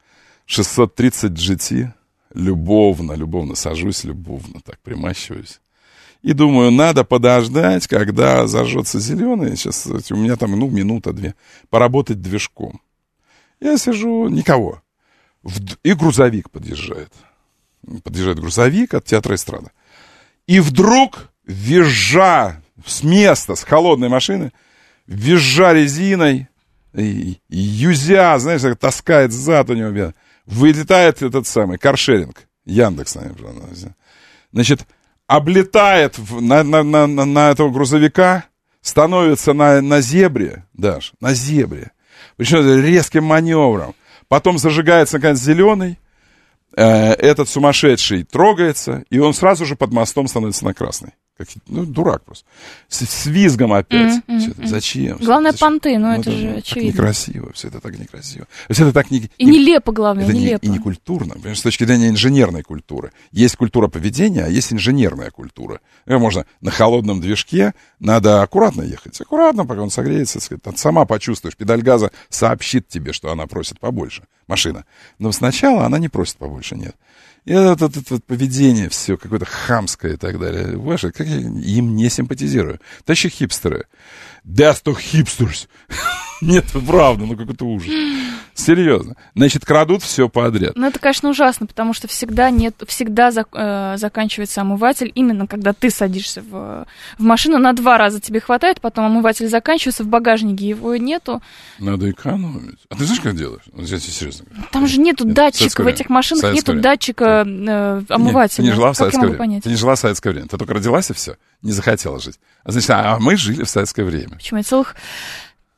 630 GT, любовно сажусь, так примащиваюсь. И думаю, надо подождать, когда зажжется зеленый. Сейчас у меня там, минута-две, поработать движком. Я сижу, никого. И грузовик подъезжает. Подъезжает грузовик от театра эстрада. И вдруг, визжа с места, с холодной машины, визжа резиной, и юзя, знаешь, таскает зад у него, вылетает этот самый каршеринг, Яндекс, наверное, значит, облетает на этого грузовика, становится на зебре, Даш, на зебре, причем резким маневром, потом зажигается, наконец, зеленый, этот сумасшедший трогается, и он сразу же под мостом становится на красный. Дурак просто. С визгом опять. Зачем? Главное, понты, это же очевидно. Так некрасиво, все это так некрасиво. Все это так и нелепо, главное, это нелепо. И не культурно. Понимаешь, с точки зрения инженерной культуры. Есть культура поведения, а есть инженерная культура. Можно на холодном движке, надо аккуратно ехать. Аккуратно, пока он согреется. Ты сама почувствуешь, педаль газа сообщит тебе, что она просит побольше. Машина. Но сначала она не просит побольше, нет. И это поведение все какое-то хамское и так далее. Ваше, как я им не симпатизирую. Тащи хипстеры. That's the hipsters. Нет, правда, какой-то ужас. Серьезно. Значит, крадут все подряд. Это, конечно, ужасно, потому что всегда заканчивается омыватель, именно когда ты садишься в машину, на 2 раза тебе хватает, потом омыватель заканчивается, в багажнике его нету. Надо экономить. А ты знаешь, как делаешь? Я тебе серьезно говорю. Там же нету датчика, в этих машинах нету датчика омывателя. Ты не жила в советское время. Ты не жила в советское время. Ты только родилась и все. Не захотела жить. Значит, мы жили в советское время. Почему? Я целых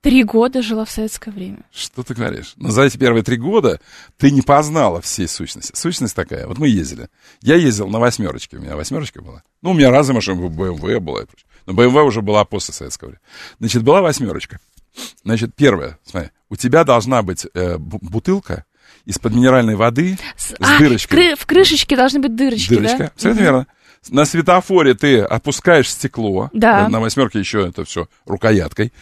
3 года жила в советское время. Что ты говоришь? Но за эти первые 3 года ты не познала всей сущности. Сущность такая. Вот мы ездили. Я ездил на 8-ке. У меня 8-ка была. Ну, у меня разные машины, BMW была. Но BMW уже была после советского времени. Значит, была 8-ка. Значит, первое, смотри, у тебя должна быть бутылка из-под минеральной воды с дырочкой. В крышечке должны быть дырочки, да? Абсолютно верно. На светофоре ты опускаешь стекло. Да. На 8-ке еще это все рукояткой.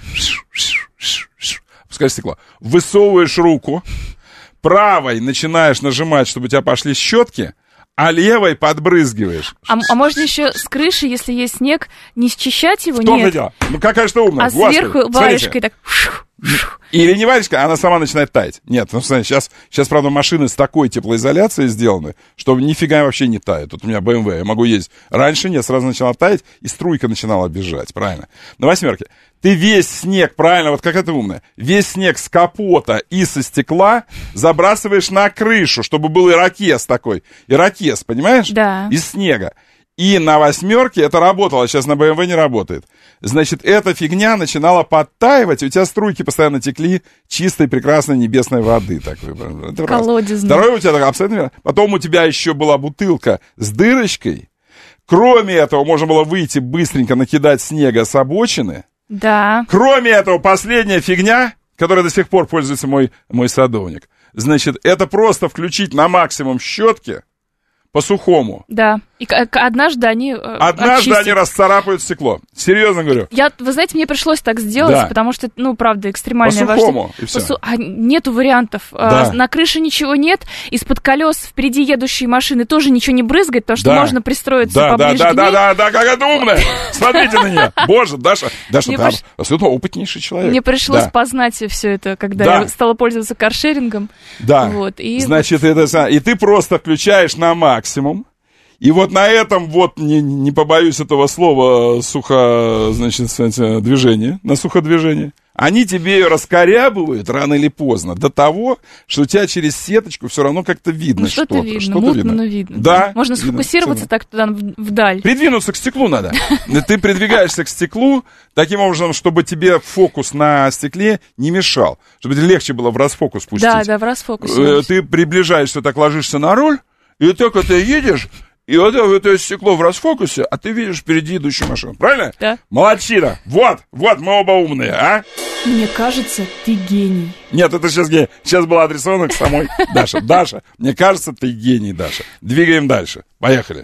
Опускаешь стекло. Высовываешь руку. Правой начинаешь нажимать, чтобы у тебя пошли щетки, а левой подбрызгиваешь. А можно еще с крыши, если есть снег, не счищать его? Нет. Ну какая же ты умная. А сверху варежкой так... Или не варежка, она сама начинает таять. Нет, ну смотри, сейчас, правда, машины с такой теплоизоляцией сделаны, что нифига вообще не тает. Тут у меня BMW, я могу ездить. Раньше нет, сразу начала таять, и струйка начинала бежать, правильно. На 8-ке ты весь снег, правильно, вот какая ты умная, весь снег с капота и со стекла забрасываешь на крышу, чтобы был ирокез такой. Ирокез, понимаешь? Да. Из снега. И на 8-ке это работало, сейчас на BMW не работает. Значит, эта фигня начинала подтаивать, и у тебя струйки постоянно текли чистой, прекрасной небесной воды. Колодезной. Второе у тебя абсолютно верно. Потом у тебя еще была бутылка с дырочкой. Кроме этого, можно было выйти быстренько накидать снега с обочины. Да. Кроме этого, последняя фигня, которой до сих пор пользуется мой садовник. Значит, это просто включить на максимум щетки по-сухому. Да. И однажды они они расцарапают стекло. Серьезно говорю. Вы знаете, мне пришлось так сделать, да. Потому что, правда, экстремальная по-сухому, и все. Нету вариантов. Да. На крыше ничего нет. Из-под колес впереди едущей машины тоже ничего не брызгает, потому что можно пристроиться поближе к ней. Да, как это умная. Смотрите на нее. Боже, Даша, ты абсолютно опытнейший человек. Мне пришлось познать все это, когда я стала пользоваться каршерингом. Да. Значит, и ты просто включаешь на максимум. И вот на этом, не побоюсь этого слова, движение, на суходвижение, они тебе ее раскорябывают рано или поздно до того, что у тебя через сеточку все равно как-то видно что-то. Что-то видно, мутно, но видно. Да. Можно сфокусироваться так туда вдаль. Придвинуться к стеклу надо. Ты придвигаешься к стеклу таким образом, чтобы тебе фокус на стекле не мешал, чтобы тебе легче было в расфокус пустить. Да, в расфокус. Ты приближаешься, так ложишься на руль, и так это едешь. И вот это стекло в расфокусе, а ты видишь впереди идущую машину. Правильно? Да. Молодчина. Вот, мы оба умные, а? Мне кажется, ты гений. Нет, это сейчас было адресовано к самой Даше. Даша, мне кажется, ты гений, Даша. Двигаем дальше. Поехали.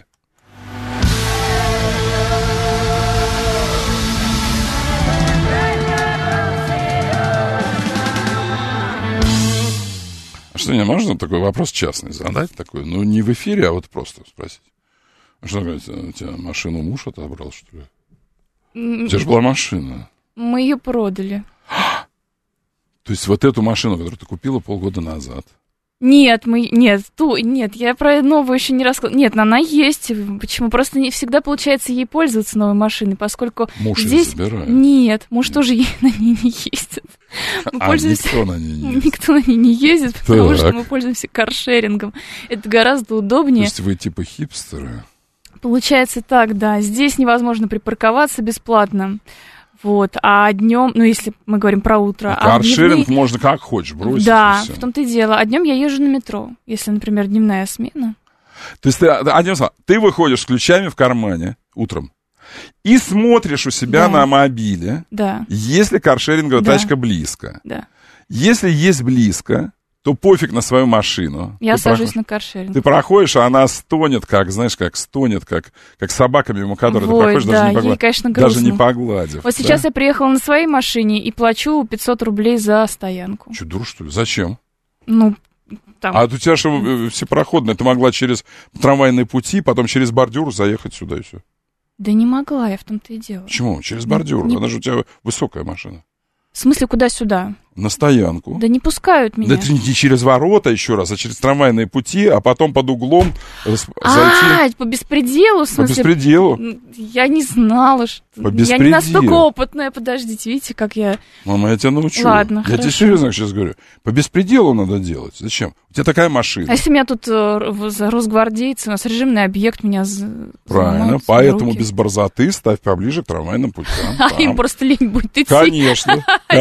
А что, не можно такой вопрос частный задать? Такой, не в эфире, а вот просто спросить. Что, говорите, у тебя машину муж отобрал, что ли? У тебя же была машина. Мы ее продали. То есть вот эту машину, которую ты купила полгода назад. Нет, я про новую еще не рассказывала. Нет, она есть. Почему? Просто не всегда получается ей пользоваться новой машиной, поскольку муж здесь... ее забирает. Нет, муж тоже на ней не ездит. Никто на ней не ездит? Никто на ней не ездит, потому что мы пользуемся каршерингом. Это гораздо удобнее. То есть вы типа хипстеры? Получается так, да. Здесь невозможно припарковаться бесплатно. А днем, если мы говорим про утро... Каршеринг можно как хочешь бросить. Да, в том-то и дело. А днем я езжу на метро, если, например, дневная смена. То есть ты выходишь с ключами в кармане утром и смотришь у себя на мобиле, если каршеринговая тачка близко. Да. Если есть близко, то пофиг на свою машину. Я сажусь на каршеринг. Ты проходишь, а она стонет, как собака, мимо которой ты проходишь, даже не погладив. Вот сейчас я приехала на своей машине и плачу 500 рублей за стоянку. Что, дура, что ли? Зачем? Там. А у тебя же всепроходная, ты могла через трамвайные пути, потом через бордюр заехать сюда и все. Да не могла, я в том-то и дело. Почему? Через бордюр, она же у тебя высокая машина. В смысле, куда сюда? На стоянку. Да не пускают меня. Да это не через ворота еще раз, а через трамвайные пути, а потом под углом зайти. По беспределу, в смысле? По беспределу. Я не знала, что... По беспределу. Я не настолько опытная, подождите, видите, как я... Мама, я тебя научу. Ладно, Я тебе серьезно сейчас говорю. По беспределу надо делать. Зачем? У тебя такая машина. А если меня тут росгвардейцы, у нас режимный объект, меня правильно, поэтому без борзоты ставь поближе к трамвайным путям. А им просто лень будет идти. Конечно.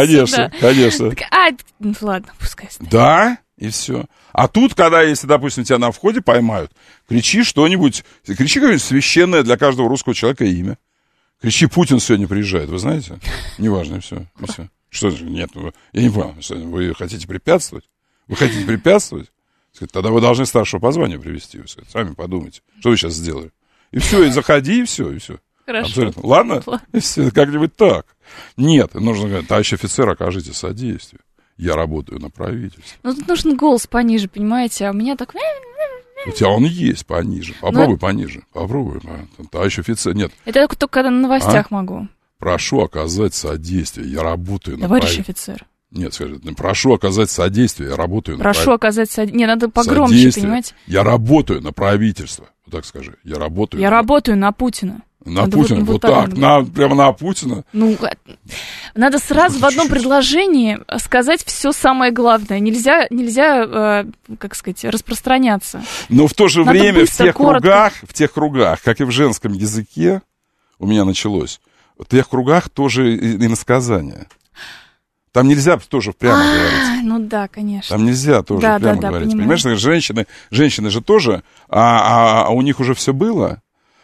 Ну ладно, пускай стоит. Да, и все. А тут, когда, если, допустим, тебя на входе поймают, кричи что-нибудь, кричи какое-нибудь священное для каждого русского человека имя. Кричи, Путин сегодня приезжает, вы знаете? Неважно, и все. Что же, нет, я не понял, вы хотите препятствовать? Вы хотите препятствовать? Тогда вы должны старшего по званию привести. Сами подумайте, что вы сейчас сделали. И все, и заходи, и все, и все. Хорошо. Абсолютно. Ладно? Все, как-нибудь так. Нет, нужно говорить, товарищ офицер, окажите содействие. Я работаю на правительстве. Ну, тут нужен голос пониже, понимаете, а у меня так... У тебя он есть пониже. Попробуй пониже. Попробуй. Товарищ офицер, нет. Это я только когда на новостях могу. Прошу оказать содействие. Я работаю на правительстве. Товарищ офицер. Нет, скажи, прошу оказать содействие. Я работаю на правительство. Прошу оказать содействие. Не, надо погромче, понимаете? Я работаю на правительство. Вот так скажи. Я работаю на Путина. На Путина? Вот так? Прямо на Путина? Ну, надо сразу в одном предложении сказать все самое главное. Нельзя, как сказать, распространяться. Но в то же время в тех кругах, как и в женском языке, у меня началось, в тех кругах тоже иносказание. Там нельзя тоже прямо говорить. Ну да, конечно. Там нельзя тоже прямо говорить. Понимаю. Понимаешь, женщины же тоже, а у них уже все было.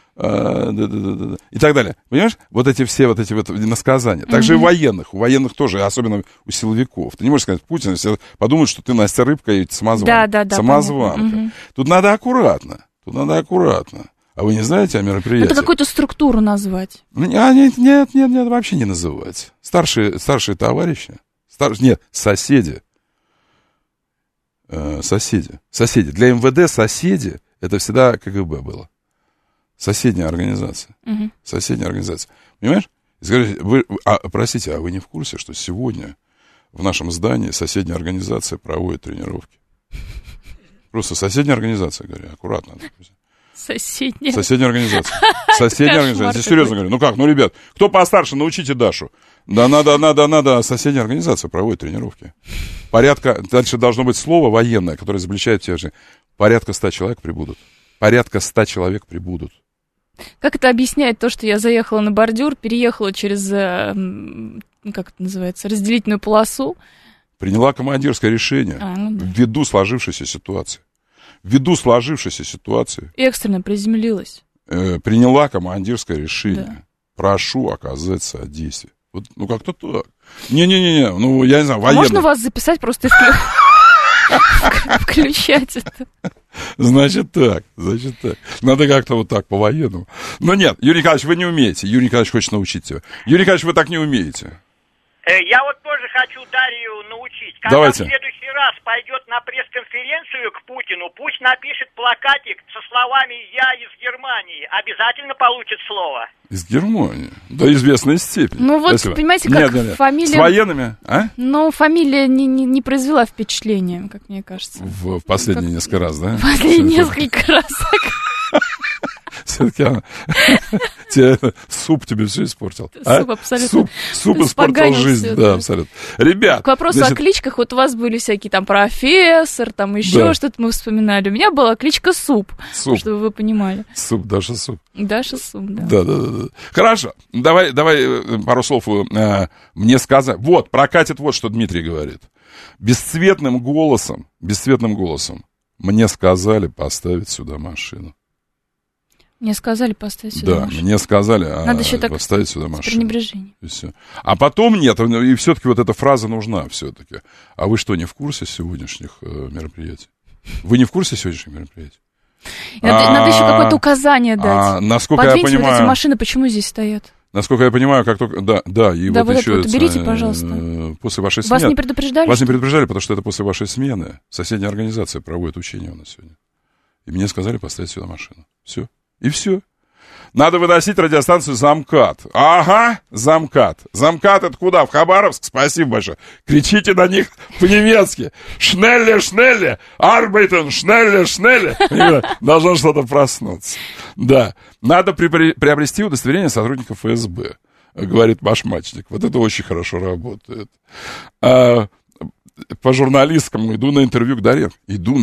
И так далее. Понимаешь? Вот эти иносказания. Также и у военных тоже, особенно у силовиков. Ты не можешь сказать, Путин, если подумают, что ты Настя Рыбка и самозванка. Самозванка. Тут надо аккуратно. А вы не знаете о мероприятии? Это какую-то структуру назвать. Нет, вообще не называть. Старшие товарищи. Соседи. Соседи. Для МВД соседи, это всегда КГБ было. Соседняя организация. Соседняя организация. Понимаешь? Простите, а вы не в курсе, что сегодня в нашем здании соседняя организация проводит тренировки? Просто соседняя организация, говорю, аккуратно. Соседняя организация. Соседняя организация. Я серьезно говорю. Ну как, ребят, кто постарше, научите Дашу. Да надо. Соседняя организация проводит тренировки. Дальше должно быть слово военное, которое изобличает те же. Порядка 100 человек прибудут. Как это объясняет то, что я заехала на бордюр, переехала через, как это называется, разделительную полосу? Приняла командирское решение ввиду сложившейся ситуации. Экстренно приземлилась. Приняла командирское решение. Да. Прошу оказать содействие. Вот, как-то так. Не, я не знаю, военный. Можно вас записать просто и включать это? Значит так. Надо как-то вот так по-военному. Но нет, Юрий Николаевич, вы не умеете. Юрий Николаевич хочет научить тебя. Юрий Николаевич, вы так не умеете. Я вот тоже хочу Дарью научить. Когда в следующий раз пойдет на пресс-конференцию к Путину, пусть напишет плакатик со словами «Я из Германии». Обязательно получит слово. Из Германии? До известной степени. Ну вот, спасибо. Понимаете, как нет. Фамилия... С военными, а? Ну, фамилия не произвела впечатления, как мне кажется. В последние несколько раз, да? Последние несколько раз. Все-таки суп тебе все испортил. Суп абсолютно. Суп испортил жизнь, все, да, абсолютно. Ребят. К вопросу о кличках, вот у вас были всякие там профессор, там еще что-то мы вспоминали. У меня была кличка Суп. Чтобы вы понимали. Даша Суп. Даша Суп, да. Да. Хорошо. Давай пару слов мне сказать. Вот, прокатит вот, что Дмитрий говорит. Бесцветным голосом мне сказали поставить сюда машину. Мне сказали поставить сюда машину. Да, мне сказали надо еще так поставить сюда машину. С пренебрежением. И все. А потом нет, и все-таки вот эта фраза нужна все-таки. А вы что, не в курсе сегодняшних мероприятий? Вы не в курсе сегодняшних мероприятий? Надо еще какое-то указание дать. Насколько я понимаю... вот эти машины почему здесь стоят? Насколько я понимаю, как только... Да, и да, вот еще... Вот уберите, пожалуйста. После вашей смены... Вас не предупреждали? Вас не предупреждали, потому что это после вашей смены. Соседняя организация проводит учения у нас сегодня. И мне сказали поставить сюда машину. Все. И все. Надо выносить радиостанцию «Замкат». Ага, «Замкат». «Замкат» — это куда? В Хабаровск? Спасибо большое. Кричите на них по-немецки. «Шнелле, шнелле! Арбейтен, шнелле, шнелле!» Должно что-то проснуться. Да. Надо приобрести удостоверение сотрудников ФСБ, говорит Башмачник. Вот это очень хорошо работает. По журналистскому иду на интервью к Доренко.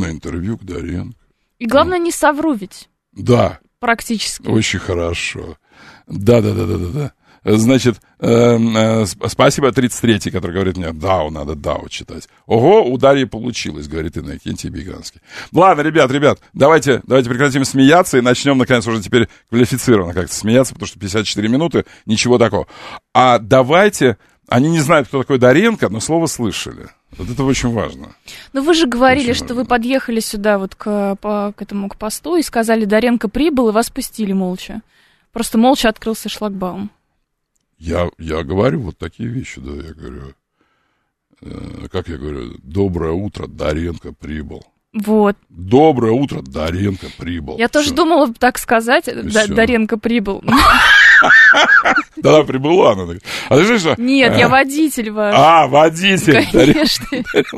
И главное, не совру ведь. Да. Практически. Очень хорошо. Да. Значит, спасибо 33-й, который говорит мне, надо Дау читать. Ого, у Дарьи получилось, говорит Иннокентий Беганский. Ладно, ребят, давайте прекратим смеяться и начнем, наконец, уже теперь квалифицированно как-то смеяться, потому что 54 минуты, ничего такого. А давайте, они не знают, кто такой Доренко, но слово слышали. Вот это очень важно. Но вы же говорили, что вы подъехали сюда вот к посту и сказали, Доренко прибыл, и вас пустили молча. Просто молча открылся шлагбаум. Я говорю вот такие вещи, да, я говорю, как я говорю, доброе утро, Доренко прибыл. Вот. Доброе утро, Доренко прибыл. Я тоже думала так сказать, Доренко прибыл. Да, прибыла она. А ты знаешь, что? Нет, я водитель ваш. Водитель. Конечно.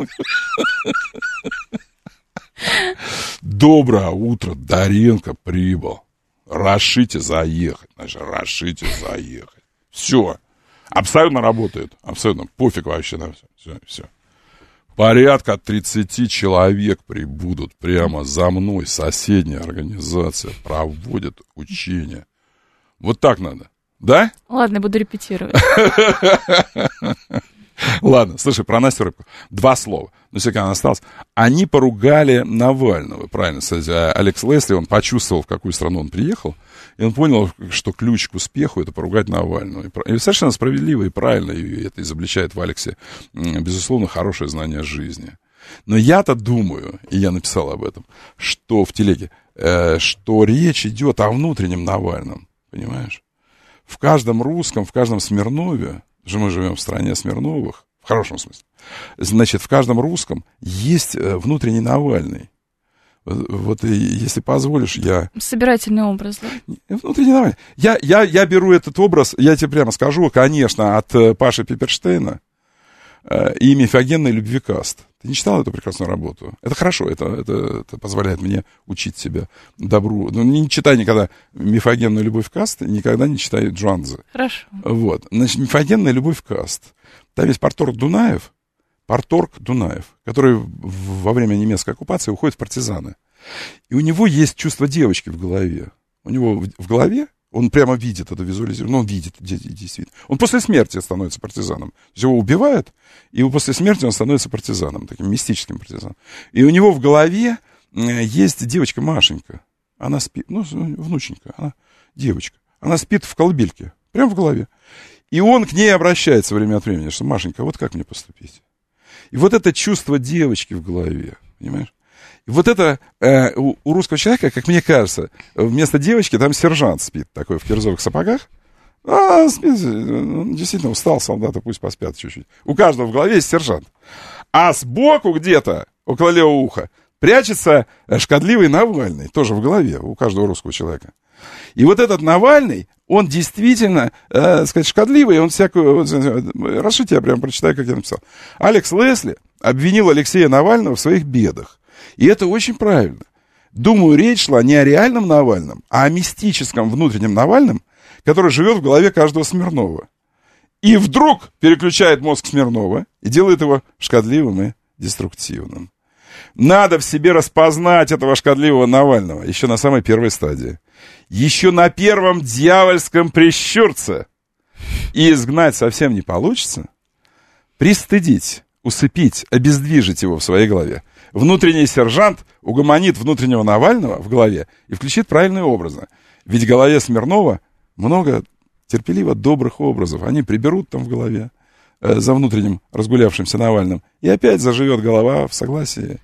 Доброе утро, Доренко прибыл. Рашите заехать. Все. Абсолютно работает. Абсолютно. Пофиг вообще на все. Порядка 30 человек прибудут прямо за мной. Соседняя организация проводит учения. Вот так надо. Да? Ладно, буду репетировать. Ладно, слушай, про Настю Рыбку. 2 слова. Ну, все, она осталась. Они поругали Навального. Правильно, кстати, Алекс Лесли, он почувствовал, в какую страну он приехал, и он понял, что ключ к успеху — это поругать Навального. И совершенно справедливо и правильно, и это изобличает в Алексе, безусловно, хорошее знание жизни. Но я-то думаю, и я написал об этом, что в телеге, что речь идет о внутреннем Навальном. Понимаешь? В каждом русском, в каждом Смирнове, мы живем в стране Смирновых, в хорошем смысле, значит, в каждом русском есть внутренний Навальный. Вот если позволишь, я... Собирательный образ, да? Внутренний Навальный. Я беру этот образ, я тебе прямо скажу, конечно, от Паши Пепперштейна и «Мифогенной любви каст». Ты не читал эту прекрасную работу? Это хорошо, это позволяет мне учить себя добру. Ну, не читай никогда «Мифогенную любовь каст», никогда не читай Джанзе. Хорошо. Вот. Значит, «Мифогенная любовь каст». Там есть парторг Дунаев, который во время немецкой оккупации уходит в партизаны. И у него есть чувство девочки в голове. У него в голове, он прямо видит это, визуализирует. Ну, он видит, действительно. Он после смерти становится партизаном. То есть его убивают, и после смерти он становится партизаном, таким мистическим партизаном. И у него в голове есть девочка Машенька. Она спит, внученька, она девочка. Она спит в колыбельке, прямо в голове. И он к ней обращается время от времени, что: Машенька, вот как мне поступить? И вот это чувство девочки в голове, понимаешь? И вот это у русского человека, как мне кажется, вместо девочки там сержант спит, такой в кирзовых сапогах. Спит, действительно устал солдат, пусть поспят чуть-чуть. У каждого в голове есть сержант. А сбоку где-то, около левого уха, прячется шкодливый Навальный, тоже в голове у каждого русского человека. И вот этот Навальный, он действительно, шкодливый, он всякую... Разрешите, я прямо прочитаю, как я написал. Алекс Лесли обвинил Алексея Навального в своих бедах. И это очень правильно. Думаю, речь шла не о реальном Навальном, а о мистическом внутреннем Навальном, который живет в голове каждого Смирнова. И вдруг переключает мозг Смирнова и делает его шкодливым и деструктивным. Надо в себе распознать этого шкодливого Навального еще на самой первой стадии. Еще на первом дьявольском прищурце. И изгнать совсем не получится. Пристыдить, усыпить, обездвижить его в своей голове. Внутренний сержант угомонит внутреннего Навального в голове и включит правильные образы. Ведь в голове Смирнова много терпеливо добрых образов. Они приберут там в голове за внутренним разгулявшимся Навальным. И опять заживет голова в согласии.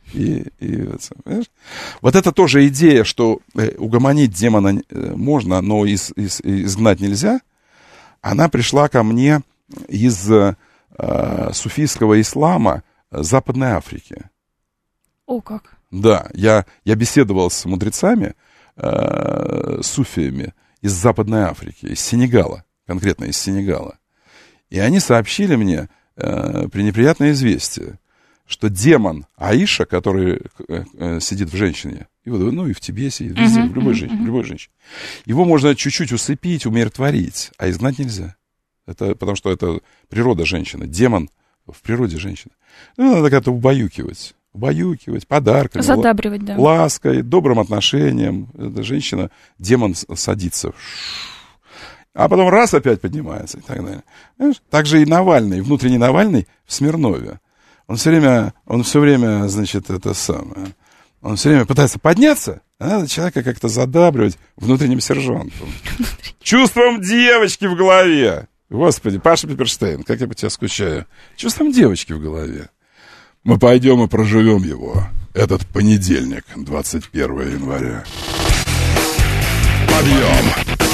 Вот это тоже идея, что угомонить демона можно, но изгнать нельзя. Она пришла ко мне из суфийского ислама Западной Африки. О, как? Да, я беседовал с мудрецами, суфиями из Западной Африки, из Сенегала, конкретно из Сенегала. И они сообщили мне пренеприятное известие, что демон Аиша, который сидит в женщине, и в тебе сидит, везде, в любой женщине, его можно чуть-чуть усыпить, умиротворить, а изгнать нельзя. Это потому что это природа женщины, демон в природе женщины. Надо как-то убаюкивать, подарками, задабривать, да. Лаской, добрым отношением. Эта женщина, демон садится, а потом раз опять поднимается и так далее. Понимаешь? Так же и Навальный, внутренний Навальный в Смирнове. Он все время, значит, он все время пытается подняться, а надо человека как-то задабривать внутренним сержантом. Чувством девочки в голове. Господи, Паша Пепперштейн, как я по тебе скучаю. Чувством девочки в голове. Мы пойдем и проживем его. Этот понедельник, 21 января. Подъем!